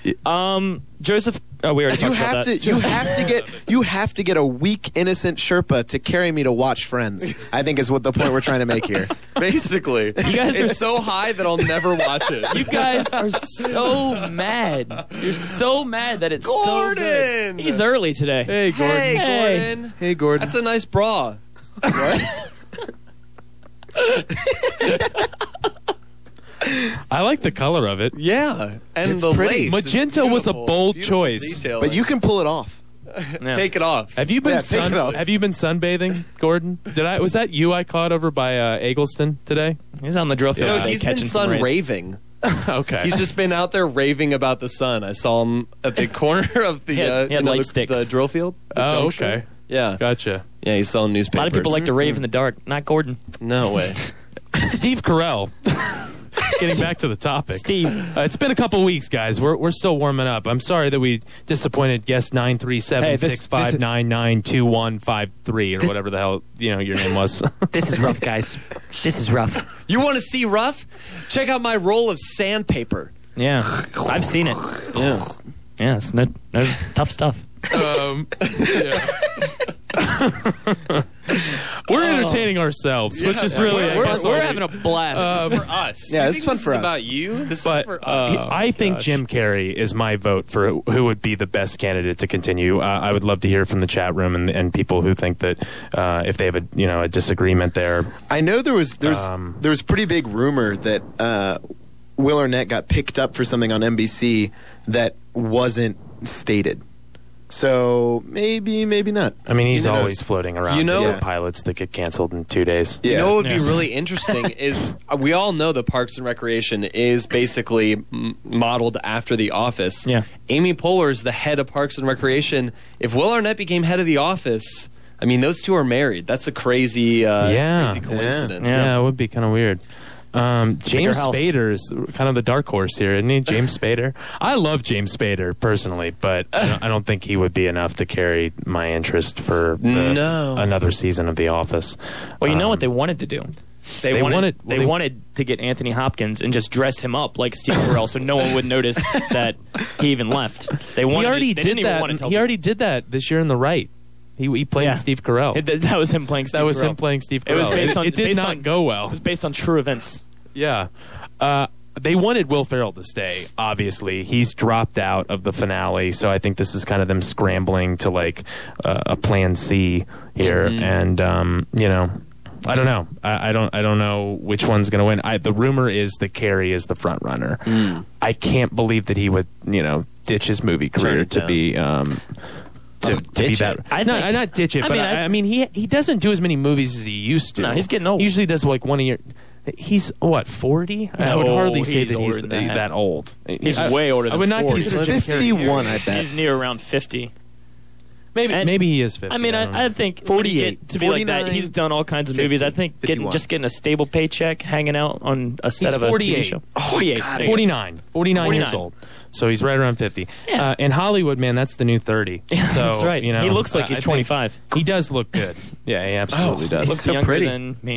Um, Joseph. Oh, we already You talked have about to that. you have to get you have to get a weak innocent Sherpa to carry me to watch Friends. I think is what the point we're trying to make here. Basically, You guys are it's so high that I'll never watch it. You guys are so mad. You're so mad that it's so good. Gordon! He's early today. hey, Gordon. Hey, Hey. Gordon. Hey Gordon. That's a nice bra. What? I like the color of it. Yeah, and It's the pretty. lace. is Magenta was a beautiful. bold Beautiful choice. detailing. But you can pull it off. Yeah. take it off. Have you been Yeah, take sun, it off. Have you been sunbathing, Gordon? Did I? Was that you I caught over by uh, Eggleston today? He's on the drill field No, today he's been catching some sun rays. raving. Okay. He's just been out there raving about the sun. I saw him at the corner of the He had- uh, he had you know, light the, sticks. the drill field. The Oh, junction. okay. Yeah. Gotcha. Yeah, he's selling A newspapers. lot of people like to rave in the dark. Not Gordon. No way. Steve Carell. Getting back to the topic. Steve. Uh, it's been a couple weeks, guys. We're we're still warming up. I'm sorry that we disappointed guest nine three seven six five nine nine two one five three or this, whatever the hell you know your name was. This is rough, guys. This is rough. You want to see rough? Check out my roll of sandpaper. Yeah, I've seen it. Yeah. Yeah, it's no, no tough stuff. Um, yeah. We're entertaining ourselves, Yeah, which is yeah, really we're, We're, we're having a blast. This is for us. Yeah, You this think is fun this for is us. about you. This But is for uh, us. I think gosh. Jim Carrey is my vote for who would be the best candidate to continue. Uh, I would love to hear from the chat room and, and people who think that uh, if they have a you know a disagreement there. I know there was there's Um, there was pretty big rumor that uh, Will Arnett got picked up for something on N B C that wasn't stated. So maybe, maybe not. I mean, he's Who knows? always floating around. You know- different pilots that get canceled in two days. Yeah. You know what would Yeah. be really interesting is uh, we all know that Parks and Recreation is basically m- modeled after The Office. Yeah. Amy Poehler is the head of Parks and Recreation. If Will Arnett became head of The Office, I mean, those two are married. That's a crazy, uh, Yeah. crazy coincidence. Yeah, Yeah. it would be kind of weird. Um, James house. Spader is kind of the dark horse here, isn't he? James Spader. I love James Spader personally, but I don't, I don't think he would be enough to carry my interest for the, No. another season of The Office. Well, you know Um, what they wanted to do? They, They wanted, wanted- they, they- wanted to get Anthony Hopkins and just dress him up like Steve Carell, so no one would notice that he even left. They wanted. He already they did didn't even that. want to tell He people. already did that this year in The Right. He, he played Yeah. Steve Carell. It- that was him playing Steve that was Carell. him playing Steve Carell. It was based It- on. It, did based not on, go well. It was based on true events. Yeah. Uh, they wanted Will Ferrell to stay, obviously. He's dropped out of the finale, so I think this is kind of them scrambling to, like, uh, a plan C here. Mhm. And, um, you know, I don't know. I, I don't I don't know which one's going to win. I, the rumor is that Carey is the front runner. Mm. I can't believe that he would, you know, ditch his movie career it to down. be... Um, to, Oh, to be ditch that, it. I no, think- not ditch it, I but mean, I, I- I mean, he he doesn't do as many movies as he used to. No, he's getting old. He usually does like one a year. He's what forty? I would No, hardly say he's that he's older that. than that. old. He's I- way older I than would not forty. consider He's Jim Carrey- fifty-one, I bet. He's near around fifty. Maybe And- maybe he is fifty. I mean, don't know. I, I think when you forty-eight, get to be like that, forty-nine, he's done all kinds of movies. I think getting fifty-one. just getting a stable paycheck, hanging out on a set He's of a T V forty-eight. show. Oh, forty-eight. God. There you go. forty-nine. forty-nine years forty-nine. old. So he's right around fifty. Yeah. Uh, in Hollywood, man, that's the new thirty. So, That's right. You know, He looks like I- he's I think twenty-five. He does look good. Yeah, he absolutely does. He looks so younger pretty. than me.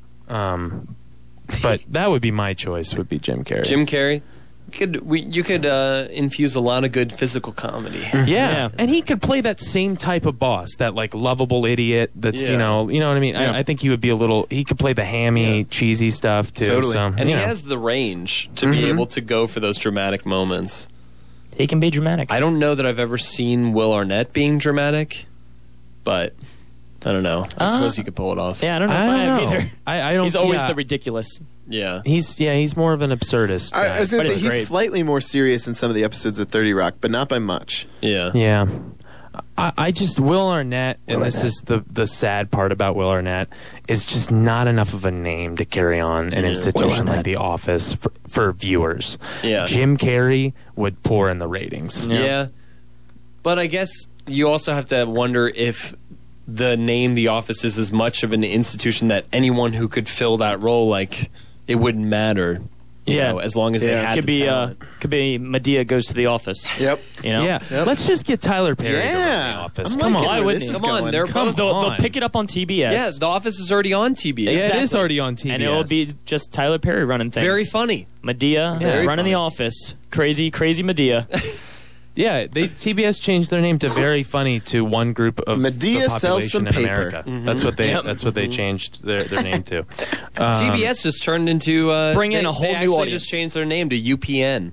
Um, but that would be my choice. Would be Jim Carrey. Jim Carrey. You could we, you could uh, infuse a lot of good physical comedy. Yeah. Yeah. And he could play that same type of boss, that like lovable idiot. That's Yeah. you know, you know what I mean. Yeah. I, I think he would be a little. He could play the hammy, Yeah. cheesy stuff too. Totally. So, And you he know. has the range to be Mhm. able to go for those dramatic moments. He can be dramatic. I don't know that I've ever seen Will Arnett being dramatic, but I don't know. I Uh, suppose you could pull it off. yeah, I don't know I if I, don't have know. either. I, I don't. He's always yeah. the ridiculous. Yeah. He's yeah. He's more of an absurdist. I, I guy. was going But to it's say, he's great. slightly more serious in some of the episodes of thirty Rock, but not by much. Yeah. Yeah. I, I just Will Arnett, and Will this Arnett. is the the sad part about Will Arnett, is just not enough of a name to carry on an Yeah. institution Will like The Office for, for viewers. Yeah. Jim Carrey would pour in the ratings. Yeah. But I guess you also have to wonder if the name The Office is as much of an institution that anyone who could fill that role, like, it wouldn't matter. You Yeah. know, as long as they Yeah. had Could the be uh, talent. could be Medea goes to the office. Yep. You know. Yeah. Yep. Let's just get Tyler Perry to run Yeah. The Office. I'm Come liking on. where Why this wouldn't is he? Come on, going. they're Come, both they'll, on. they'll pick it up on T B S. Yeah, The Office is already on T B S. Yeah, it is Exactly. already on T B S. and it'll be just Tyler Perry running things. Very funny. Medea Very running funny. the office. Crazy, crazy Medea. Yeah, they T B S changed their name to Very Funny to one group of Medea the sells population some in paper. America. Mhm. That's what they. Yep. That's what they changed their, their name to. Um, T B S just turned into uh, Bring in they- a whole they new actually audience. just changed their name to U P N.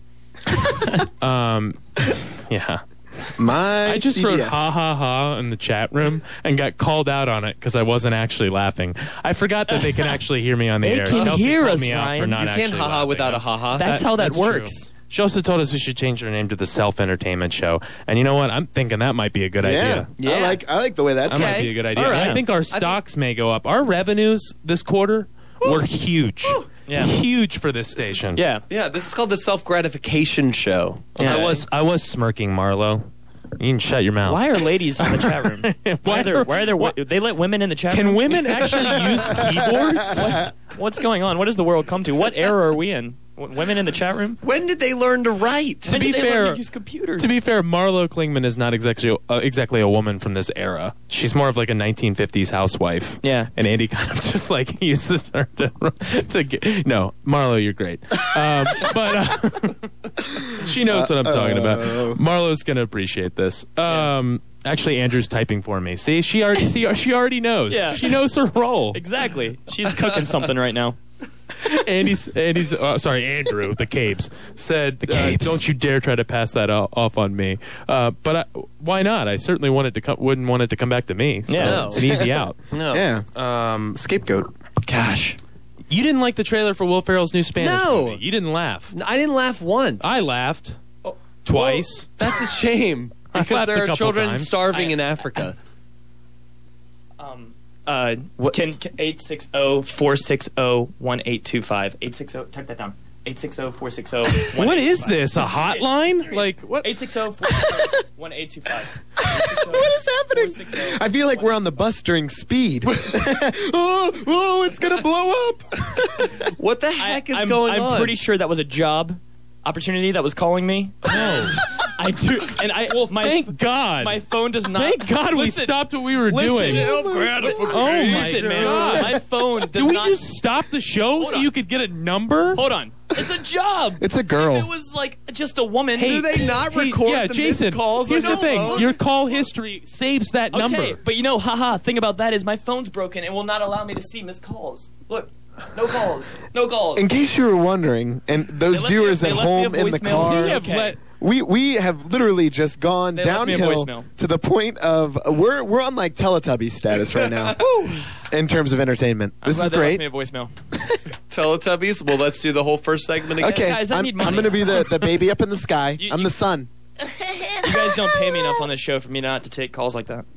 Um, yeah. My I just C B S. wrote ha ha ha in the chat room and got called out on it because I wasn't actually laughing. I forgot that they can actually hear me on the They air. can Kelsey hear called us, me out Ryan. for not You can't actually haha laughing. without a I'm s- haha. That's how that that's works. true. She also told us we should change our name to the Self Entertainment Show, and you know what? I'm thinking that might be a good Yeah. idea. Yeah. I like I like the way that's That might Okay. be a good idea. All And I right. think our I stocks may go up. Our revenues this quarter were huge. Yeah. Huge for this station. Yeah. Yeah, this is called the self gratification show. I was I was smirking, Marlo. You can shut your mouth. Why are ladies in the chat room? Why are there? Why are there? Why, they let women in the chat Can room? women actually use keyboards? What, what's going on? What does the world come to? What era are we in? W- women in the chat room? When did they learn to write? To When be did they learn fair, to use computers? to be fair, Marlo Klingman is not exactly uh, exactly a woman from this era. She's more of like a nineteen fifties housewife. Yeah. And Andy kind of just like uses her to, to get. No, Marlo, you're great. Um, but uh, she knows what I'm talking about. Marlo's gonna appreciate this. Um, Actually, Andrew's typing for me. See, she already see, she already knows. Yeah. She knows her role. Exactly. She's cooking something right now. Andy's, Andy's uh, sorry, Andrew, the Capes, said, The Capes. Uh, don't you dare try to pass that o- off on me. Uh, but I, why not? I certainly wanted to come, wouldn't want it to come back to me. So Yeah. No. it's an easy out. No. Yeah. Um, Scapegoat. Gosh. you didn't like the trailer for Will Ferrell's new Spanish No. movie. You didn't laugh. I didn't laugh once. I laughed. Oh, Twice. Well, that's a shame. I Because laughed a there are couple children times. starving I- in Africa. Um, uh, can, can eight six zero, four six zero, one eight two five. eight six zero, type that down. eight six zero, four six zero, one eight two five. What is this? A hotline? Like what? eight six zero, four six zero, one eight two five. What is happening? I feel like we're on the bus during Speed. oh, oh, it's gonna blow up. What the heck is I'm, going I'm on? I'm pretty sure that was a job opportunity that was calling me. No. I do, and I. Well, my Thank God. my phone does not. Thank God we Listen, stopped what we were listen, doing. Oh Oh my listen, man, God. my phone does Did we not. just stop the show Hold so on. you could get a number? Hold on, it's a job. It's a girl. If it was like just a woman. Hey, Do they not hey, record yeah, the Jason, missed calls here's on the your thing. phone? Your call history saves that number. Okay, but you know, haha. Thing about that is my phone's broken and will not allow me to see missed calls. Look, no calls, no calls. In case you were wondering, and those They left me a- viewers they at left me a home in the voicemail. car, These We have Okay. let- we we have literally just gone They left me a downhill voicemail. to the point of we're we're on like Teletubby status right now in terms of entertainment. I'm This glad is they great. left me a voicemail. Teletubbies? Well, let's do the whole first segment again. Okay, Guys, I I'm, need I'm money. going to be the, the baby up in the sky. You- I'm you- the sun. You guys don't pay me enough on this show for me not to take calls like that.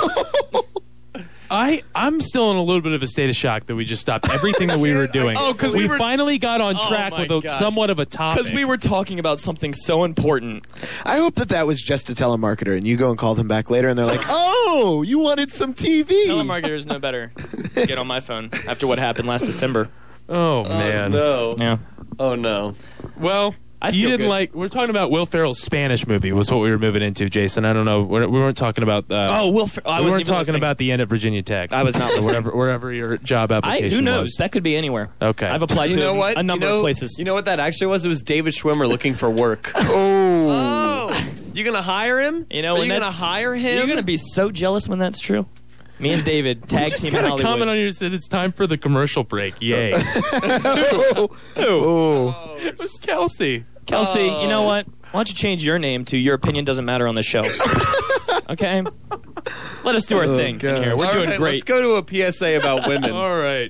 I I'm still in a little bit of a state of shock that we just stopped everything that we were doing. Oh, 'cause we, we were- finally got on Oh track my with a gosh. somewhat of a topic. Because we were talking about something so important. I hope that that was just a telemarketer, and you go and call them back later, and they're like, "Oh, you wanted some T V." Telemarketers know better. Get on my phone after what happened last December. Oh man. No. Yeah. Oh, no. Well, I you feel didn't good. like. We're talking about Will Ferrell's Spanish movie. Was what we were moving into, Jason. I don't know. We're, we weren't talking about. Uh, Oh, Will Fer- I we wasn't weren't even talking listening. about the end at Virginia Tech. I was not Or listening. wherever, wherever your job I, application who knows? was. That could be anywhere. Okay. I've applied You to know a, what? a number you know, of places. You know what that actually was? It was David Schwimmer looking for work. Oh. Oh, you gonna hire him? You know, Are when you gonna that's- hire him? You're gonna be so jealous when that's true. Me and David tag just team in got a Hollywood. comment on your said it's time for the commercial break. Yay! oh. Oh. It was Kelsey. Kelsey, Oh. you know what? Why don't you change your name to Your Opinion Doesn't Matter on the show? Okay? Let us do our Oh, thing God. in here. We're All doing right, great. Let's go to a P S A about women. All right.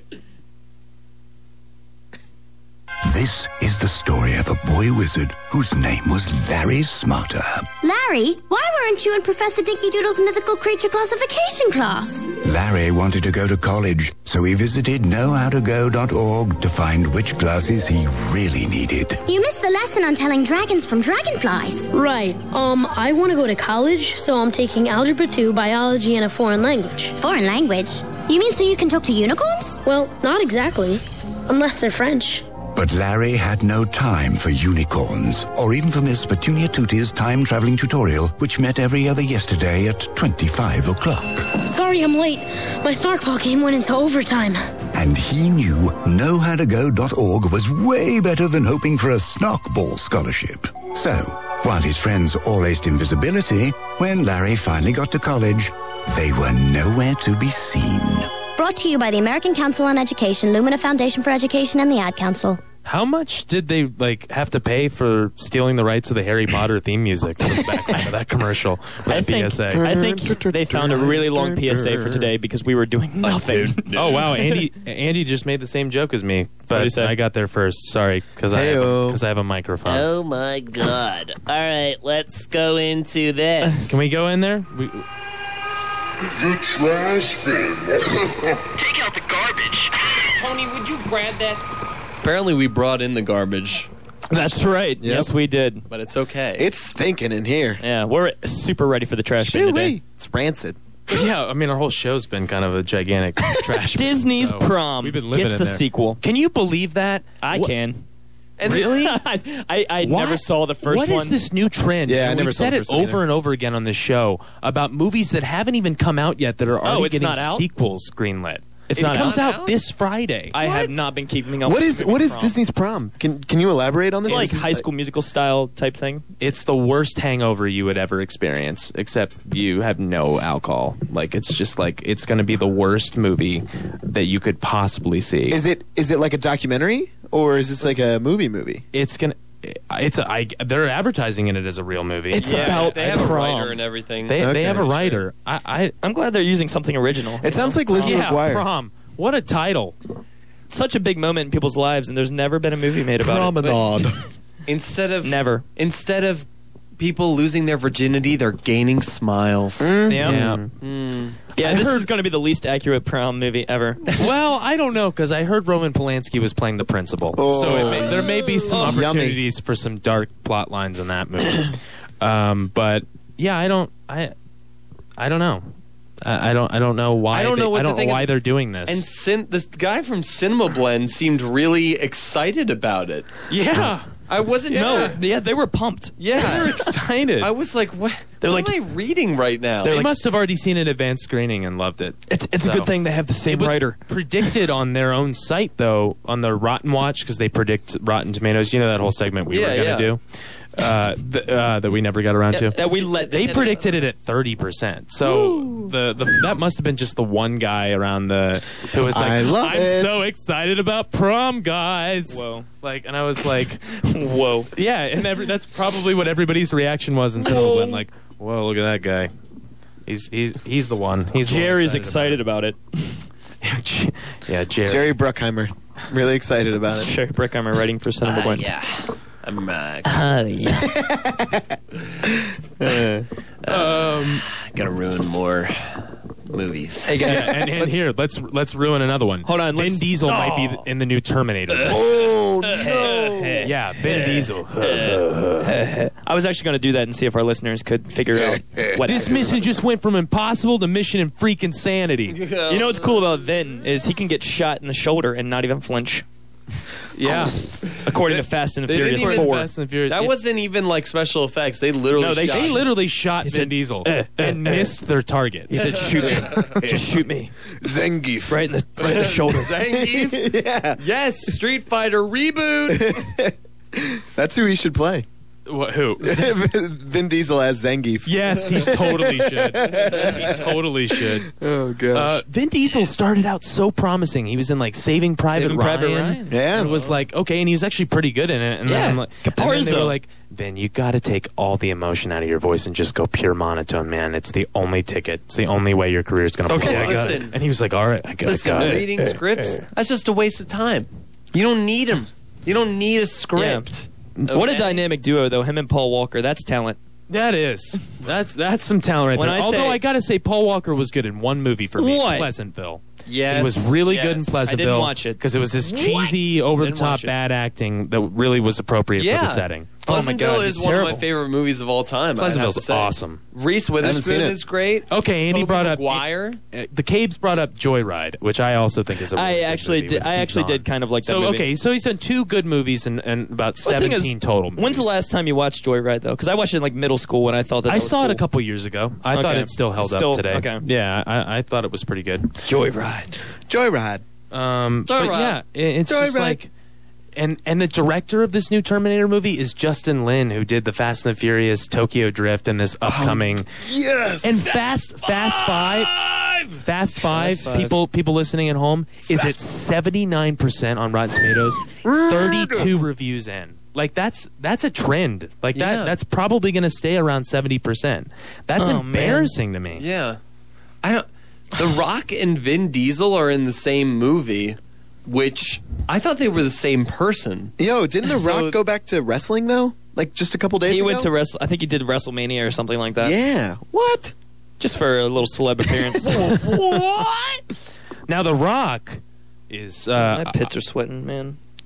This is the story of a boy wizard whose name was Larry Smarter. Larry, why weren't you in Professor Dinky Doodle's mythical creature classification class? Larry wanted to go to college, so he visited know how to go dot org to find which classes he really needed. You missed the lesson on telling dragons from dragonflies. Right. Um, I want to go to college, so I'm taking Algebra two, Biology, and a foreign language. Foreign language? You mean so you can talk to unicorns? Well, not exactly. Unless they're French. But Larry had no time for unicorns, or even for Miss Petunia Tootie's time-traveling tutorial, which met every other yesterday at twenty-five o'clock. Sorry I'm late. My Snarkball game went into overtime. And he knew know how to go dot org was way better than hoping for a Snarkball scholarship. So, while his friends all aced invisibility, when Larry finally got to college, they were nowhere to be seen. Brought to you by the American Council on Education, Lumina Foundation for Education, and the Ad Council. How much did they like have to pay for stealing the rights to the Harry Potter theme music in the background of that commercial? I That think, P S A. I think they found a really long P S A for today because we were doing nothing. Oh wow, Andy! Andy just made the same joke as me, What'd he but say? I got there first. Sorry, because I have Heyo. because I have a microphone. Oh my god. All right, let's go into this. Can we go in there? We, The trash bin. Take out the garbage. Tony, would you grab that? Apparently, we brought in the garbage. That's right. Yep. Yes, we did. But it's okay. It's stinking in here. Yeah, we're super ready for the trash bin today. It's rancid. Yeah, I mean, our whole show's been kind of a gigantic trash bin, Disney's so Prom we've been living gets in a there. sequel. Can you believe that? I What- can. And Really? I I, I What? never saw the first What one. What is this new trend? Yeah, I And never we've saw said the it first one over either. and over again on this show about movies that haven't even come out yet that are already it's getting not out? sequels greenlit. It's it not comes out? out, this Friday. I have not been keeping up. What with is Disney's what is Prom. Disney's Prom? Can can you elaborate on this? It's like This is High School Musical style type thing. It's the worst hangover you would ever experience, except you have no alcohol. Like, it's just like, it's going to be the worst movie that you could possibly see. Is it is it like a documentary or is this like a movie movie? It's going to... It's a, I, they're advertising it as a real movie. It's yeah, about they have a prom. writer and everything. They, Okay. they have a Sure. writer. I, I I'm glad they're using something original. It sounds like Lizzie yeah, McGuire. Prom. What a title. Such a big moment in people's lives, and there's never been a movie made about Promenade. Instead of it. Never. instead of people losing their virginity, they're gaining smiles. Yeah. Yeah. Mm. Yeah, I this heard- is going to be the least accurate prom movie ever. Well, I don't know, because I heard Roman Polanski was playing the principal. Oh. So it may, there may be some Oh, yummy. opportunities for some dark plot lines in that movie. um, but yeah, I don't, I, I don't know. I, I don't, I don't know why. I don't they, know what I to don't think know why of- they're doing this. And Cin- this guy from Cinema Blend seemed really excited about it. yeah, I wasn't. No, yeah, they were pumped. Yeah, they're excited. I was like, what? They're what like- am I reading right now? They like- must have already seen an advanced screening and loved it. It's, it's So- a good thing they have the same It was writer. predicted on their own site, though, on the Rotten Watch, because they predict Rotten Tomatoes. You know that whole segment we Yeah, were going yeah. to do uh, th- uh, that we never got around to. That we let They predicted it at thirty percent. So the, the that must have been just the one guy around the who was like, I love I'm it." so excited about prom, guys. Whoa. Like, and I was like, Whoa. yeah, and every, that's probably what everybody's reaction was in Cinema Blend. Like, whoa, look at that guy. He's he's he's the one. He's the one Jerry's excited about it. about it. Yeah, Jerry. Jerry Bruckheimer. Really excited about it. Jerry Bruckheimer writing for Cinema Blend. yeah, I'm uh, Uh, yeah. Um, gonna ruin more movies. Hey guys, yeah, and, and here, let's let's ruin another one. Hold on, Vin let's- Diesel might be Oh. in the new Terminator. Oh no! Yeah, Vin Diesel. I was actually going to do that and see if our listeners could figure out what This mission just went from impossible to mission and freak insanity. You know what's cool about Vin is he can get shot in the shoulder and not even flinch. Yeah, According to Fast and the They didn't Furious even- four. Fast and the Furious. That It- wasn't even like special effects. They literally No, they- shot They him. literally shot Vin said, Diesel "Uh, uh, and uh." missed their target. He said, "Shoot me, just shoot me Zangief. right in the right in the shoulder." Zangief? Yeah. Yes, Street Fighter reboot. That's who he should play. What, who? Vin Diesel as Zangief. Yes, he totally should. He totally should. Oh gosh. Uh, Vin Diesel started out so promising. He was in like Saving Private Saving Ryan. Private Ryan. Yeah. And it was like, okay, and he was actually pretty good in it. And Yeah. then, I'm like, and then they were Caparzo. like, Vin, you got to take all the emotion out of your voice and just go pure monotone, man. It's the only ticket. It's the only way your career is going to Okay, play. I got it. And he was like, all right, I got, Listen, I got it. reading scripts, that's just a waste of time. You don't need them. You don't need a script. What a Okay? dynamic duo, though. Him and Paul Walker. That's talent. That is. That's that's some talent right When there. I Although say- I got to say, Paul Walker was good in one movie for me, What? Pleasantville. Yes. He was really good in yes. Pleasantville. I didn't watch it. Because it was this cheesy, over-the-top watch it. bad acting that really was appropriate Yeah. for the setting. Oh my Pleasantville God, is he's one of terrible. my favorite movies of all time. Pleasantville's I have to say. awesome. Reese seen Witherspoon it. is great. Okay, and he Tobey brought up Maguire. uh, the Cabes brought up Joyride, which I also think is a really I good actually movie did. with I Steve actually Zahn. did kind of like that So movie. okay, so he's done two good movies and, and about Well, the thing is, seventeen total. Movies. When's the last time you watched Joyride, though? Because I watched it in like middle school when I thought that. I that was saw it a cool. couple years ago. I thought Okay. it still held Still- up today. okay. Yeah, I, I thought it was pretty good. Joyride. Joyride. Um, but Joyride. yeah, it- it's just Joyride. like, and and the director of this new Terminator movie is Justin Lin, who did the Fast and the Furious, Tokyo Drift, and this upcoming Yes. and Fast Fast Five. Fast Five, Fast Five. people people listening at home, is at seventy nine percent on Rotten Tomatoes, thirty two reviews in. Like that's that's a trend. Like that Yeah. that's probably going to stay around seventy percent. That's Oh, embarrassing to me. Yeah, I don't. The Rock and Vin Diesel are in the same movie, which I thought they were the same person. Yo, didn't The So- Rock go back to wrestling though? Like just a couple days He ago. went to wrestle. I think he did WrestleMania or something like that. Yeah. What? Just for a little celeb appearance. Now The Rock is uh, My pits are sweating, man.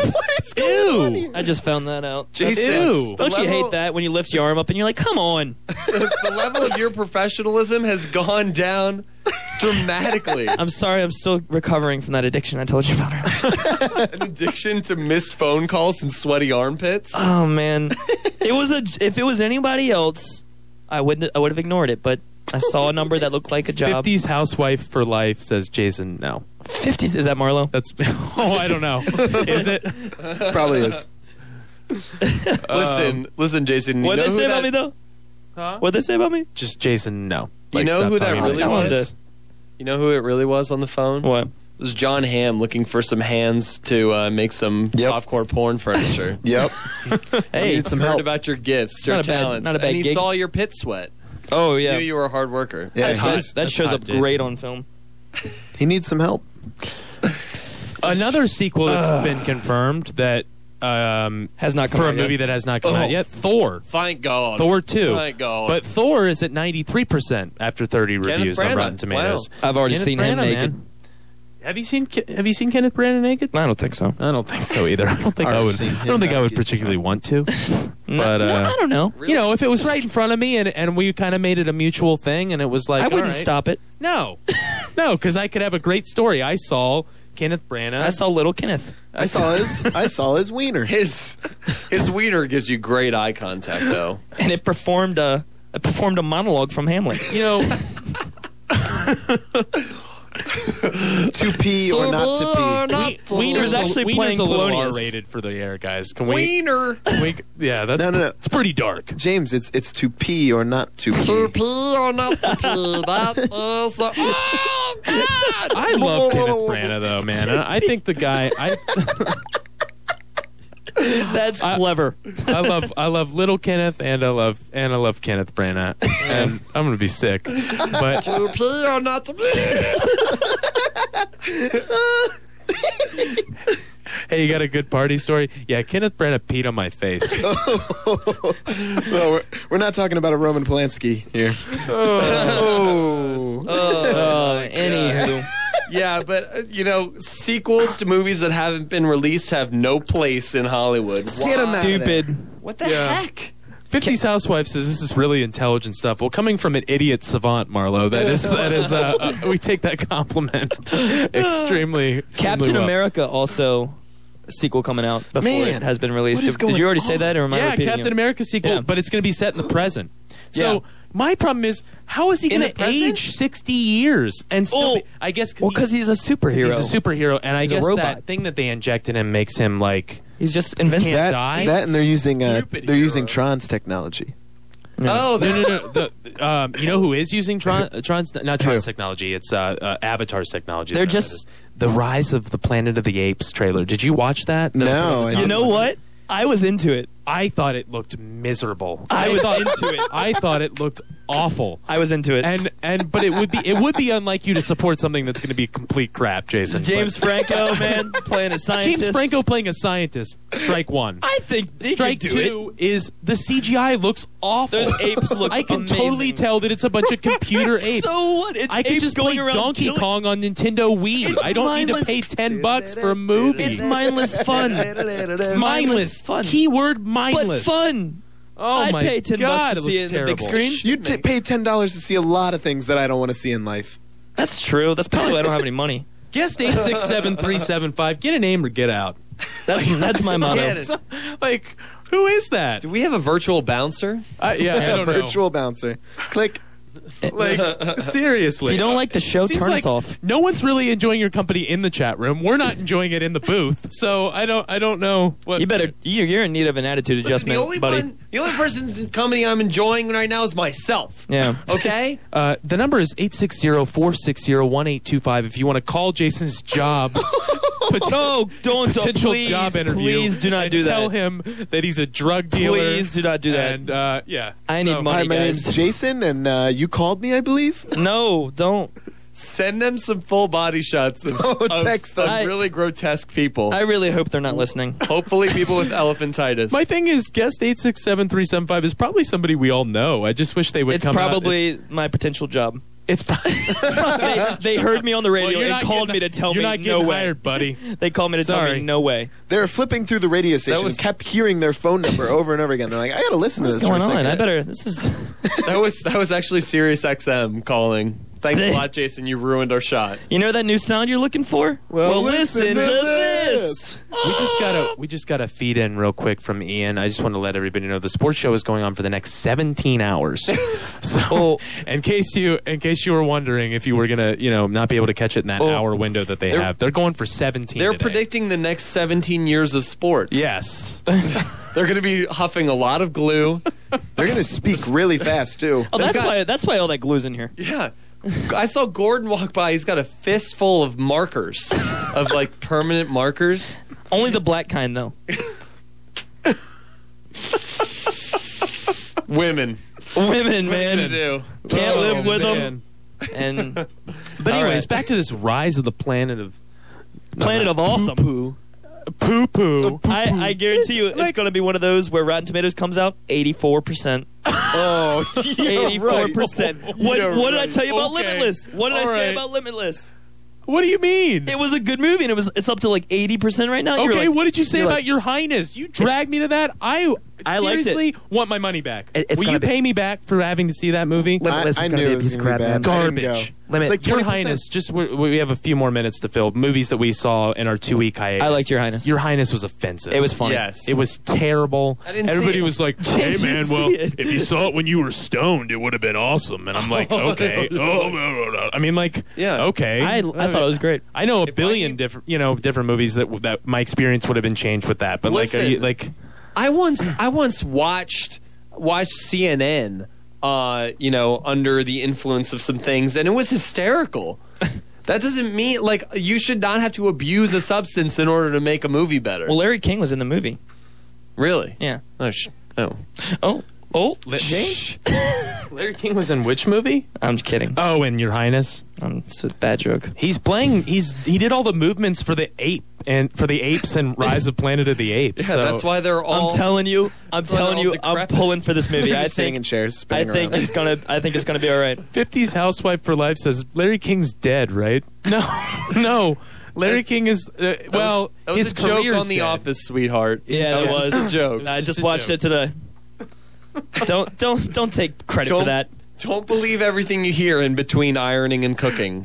What is going on here? I just found that out. Jason, Ew. the Don't you level- hate that when you lift your arm up and you're like, come on? The level of your professionalism has gone down dramatically. I'm sorry, I'm still recovering from that addiction I told you about earlier. An addiction to missed phone calls and sweaty armpits. Oh man, it was a. If it was anybody else, I wouldn't. I would have ignored it. But I saw a number that looked like a job. fifties housewife for life, says Jason. No. fifties, is that Marlo? That's. Oh, I don't know. Is it? Probably is. Listen, listen, Jason. You What'd know they say who about that- me though? Huh? What'd they say about me? Just Jason. No. You Like, know stop who that talking really about it. was? You know who it really was on the phone? What? It was John Hamm looking for some hands to uh, make some Yep. softcore porn furniture. Yep. Hey, need some Heard help. about your gifts, It's your not a bad- talents, not a bad and he gig. saw your pit sweat. Oh yeah, Knew you were a hard worker. Yeah, That's he hot. needs- That that's shows hot, up Jason. great on film. He needs some help. Another sequel that's been confirmed that um, Has not come for a out yet. movie that has not come Oh. out yet. Thor. Thank God. Thor two. Thank God. But Thor is at ninety-three percent after thirty Kenneth reviews on Branagh. Rotten Tomatoes. I've already Kenneth seen him Branagh, naked. man. Have you seen Ke- Have you seen Kenneth Branagh naked? I don't think so. I don't think so either. I don't think I've I would. seen I don't him think I would naked. particularly want to. But no, uh, I don't know. you know, if it was right in front of me and, and we kind of made it a mutual thing, and it was like I wouldn't all right. stop it. No, no, because I could have a great story. I saw Kenneth Branagh. I saw little Kenneth. I saw his. I saw his wiener. His his wiener gives you great eye contact, though. And it performed a it performed a monologue from Hamlet. You know, To pee or not to pee. we, Wiener's actually Wiener's playing a little Polonius. R-rated for the air, guys. Can we? Wiener. Can we yeah, that's No, no, no. it's pretty dark. James, it's it's to pee or not to pee. pee or not to pee? That is the. Oh God! I love Kenneth Branagh though, man. I I think the guy. I That's clever. I love I love little Kenneth and I love and I love Kenneth Branagh, and I'm gonna be sick. But To pee or not to pee? hey, you got a good party story? Yeah, Kenneth Branagh peed on my face. Well, we're, we're not talking about a Roman Polanski here. Oh. Oh, anywho. Yeah, but uh, you know, sequels to movies that haven't been released have no place in Hollywood. Get 'em out of there. Stupid. What the Yeah. heck? fifties Housewife says this is really intelligent stuff. Well, coming from an idiot savant, Marlo, that is that is uh, uh, we take that compliment extremely. extremely Captain well. America also a sequel coming out before Man, it has been released. what is Did, did you going already say on? that, or am I Yeah, repeating Captain it? America sequel, Yeah. but it's going to be set in the present. So Yeah. my problem is, how is he In going the to present? age sixty years and still? Oh. be, I guess Well, because he's a superhero. he's a superhero, and I He's a guess robot. that thing that they inject in him makes him like He's just invincible. can't That, die. that and they're using uh, Stupid they're using hero. Tron's technology. Oh, no, no, no. The, um, you know who is using Tron, Tron's not Tron's Who? technology? It's uh, uh, Avatar's technology. They're That just- is- the Rise of the Planet of the Apes trailer. Did you watch that? The- No, the- I You know what? I was into it. I thought it looked miserable. I was thought, into it. I thought it looked awful. I was into it. And and but it would be it would be unlike you to support something that's going to be complete crap, Jason. It's James But- Franco, man, playing a scientist. James Franco playing a scientist. Strike one. I think he Strike could do two is the C G I looks awful. Those apes look I can amazing. totally tell that it's a bunch of computer apes. So what? It's I could apes just play going around Donkey killing- Kong on Nintendo Wii. It's I don't need to mindless- pay ten bucks for a movie. It's mindless fun. It's mindless fun. Keyword mindless. But fun. Oh I'd my pay ten God, bucks to it see looks it in the big terrible. screen. You'd t- pay ten dollars to see a lot of things that I don't want to see in life. That's true. That's probably why I don't have any money. Guest eight six seven three seven five. Get a name or get out. That's that's my motto. Yeah, So, like, who is that? do we have a virtual bouncer? Uh, yeah, I don't know. Virtual bouncer. Click. Like, seriously. If you don't like the show, Seems turn like us off. No one's really enjoying your company in the chat room. We're not enjoying it in the booth. So I don't. I don't know what. You better. You're, you're in need of an attitude Listen, adjustment, the only buddy. one, the only person's company I'm enjoying right now is myself. Yeah. Okay. Uh, the number is eight six zero, four six zero, one eight two five if you want to call Jason's job. No, don't. his potential please, job interview. please do not and do that. Tell him that he's a drug dealer. Please do not do that. And uh, yeah, I need So- money. Hi, my guys. name's Jason, and uh, you called me, I believe. No, don't. Send them some full body shots of, Oh, of- text them. of really grotesque people. I really hope they're not listening. Hopefully, people with elephantitis. My thing is, guest eight six seven three seven five is probably somebody we all know. I just wish they would It's come out. probably my potential job. It's probably, it's probably they, they heard me on the radio Well, and called getting, me to tell you're me not no getting way, hired, buddy. They called me to Sorry. tell me no way. They were flipping through the radio station was- and kept hearing their phone number over and over again. They're like, I got to listen to What's this going for a on? second. I better. This is. That was that was actually Sirius X M calling. Thanks a lot, Jason. You ruined our shot. You know that new sound you're looking for? Well, listen, listen to to this. We just gotta we just gotta feed in real quick from Ian. I just want to let everybody know the sports show is going on for the next seventeen hours. So, Oh. in case you in case you were wondering if you were gonna you know not be able to catch it in that Oh. hour window that they They're- have, they're going for seventeen. They're today. predicting the next seventeen years of sports. Yes. They're going to be huffing a lot of glue. They're going to speak really fast, too. Oh, that's got- why. That's why all that glue's in here. Yeah. I saw Gordon walk by. He's got a fistful of markers, of like permanent markers. Only the black kind, though. Women. Women, What are you man, gonna do? can't Oh, live with man. them. And But All anyways, right. back to this rise of the planet of Planet of Awesome. Poo. poo poo. I, I guarantee you, it's going to be one of those where Rotten Tomatoes comes out eighty-four percent. Oh, eighty-four percent. What, You're what did I right. tell you about Okay. Limitless? What did I All say right. about Limitless? What do you mean? It was a good movie, and it was it's up to like eighty percent right now. You're Okay, like- what did you say you're about like, Your Highness? You dragged me to that. I I liked it. seriously want my money back. It- it's Will gonna you be- pay me back for having to see that movie? Limitless I, I is going knew to be it a was piece of gonna be crap, bad. man. I didn't Garbage. go. Limit. It's like Your twenty percent. Highness, just we, we have a few more minutes to fill. Movies that we saw in our two week hiatus. I liked Your Highness. Your Highness was offensive. It was funny. Yes. It was terrible. I didn't see Everybody it. was like, "Hey Didn't man, see well, it. if you saw it when you were stoned, it would have been awesome." And I'm like, "Okay." oh, no, no, no. I mean, like, Yeah. okay. I, I thought it was great. I know a If billion I- different, you know, different movies that that my experience would have been changed with that. But like, are Listen. you, like, I once I once watched watched C N N, uh, you know, under the influence of some things, and it was hysterical. That doesn't mean like you should not have to abuse a substance in order to make a movie better. Well, Larry King was in the movie. Really? Yeah. Oh, sh- oh. Oh, oh, Let- James? Larry King was in which movie? I'm just kidding. Oh, and Your Highness. Um, it's a bad joke. He's playing. He's he did all the movements for the ape and for the apes and Rise of Planet of the Apes. Yeah, so- that's why they're all. I'm telling you, I'm That's why telling they're you, all I'm decrepit. pulling for this movie. I Just sitting think, in chairs, I spinning think around. it's gonna, I think it's gonna be all right. fifties Housewife for Life says Larry King's dead, right? No, no. Larry That's- King is uh, That well. was, that was his a joke career's on The dead. Office, sweetheart. Yeah, that that was was. just a joke. I just just a watched joke. it today. don't, don't, don't take credit Don't- for that. Don't believe everything you hear in between ironing and cooking.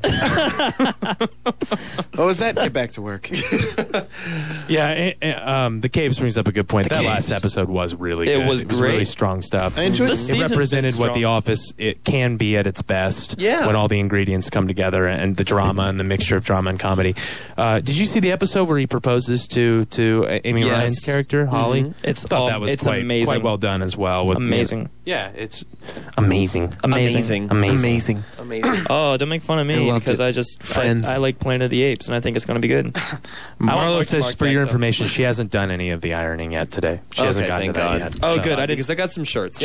What was that? Get back to work. Yeah, eh, eh, um, the Caves brings up a good point. The that Caves. last episode was really It good. was it was really great. strong stuff. I enjoyed The it. It season's represented been what The strong. Office it can be at its best. Yeah. When all the ingredients come together and the drama and the mixture of drama and comedy. Uh, did you see the episode where he proposes to to uh, Amy Yes. Ryan's character Holly? Mhm. It's I thought all- that was it's quite, amazing. quite well done as well. With, Amazing. Yeah, it's amazing. Amazing. Amazing. Amazing. Oh, don't make fun of I me loved because it. I just I, Friends. I like Planet of the Apes and I think it's going to be good. I want Marlo Mark to says, mark for that, your though. information, she hasn't done any of the ironing yet today. She hasn't Okay, gotten to thank that God. yet. Oh, So- good. I didn't. Because I got some shirts.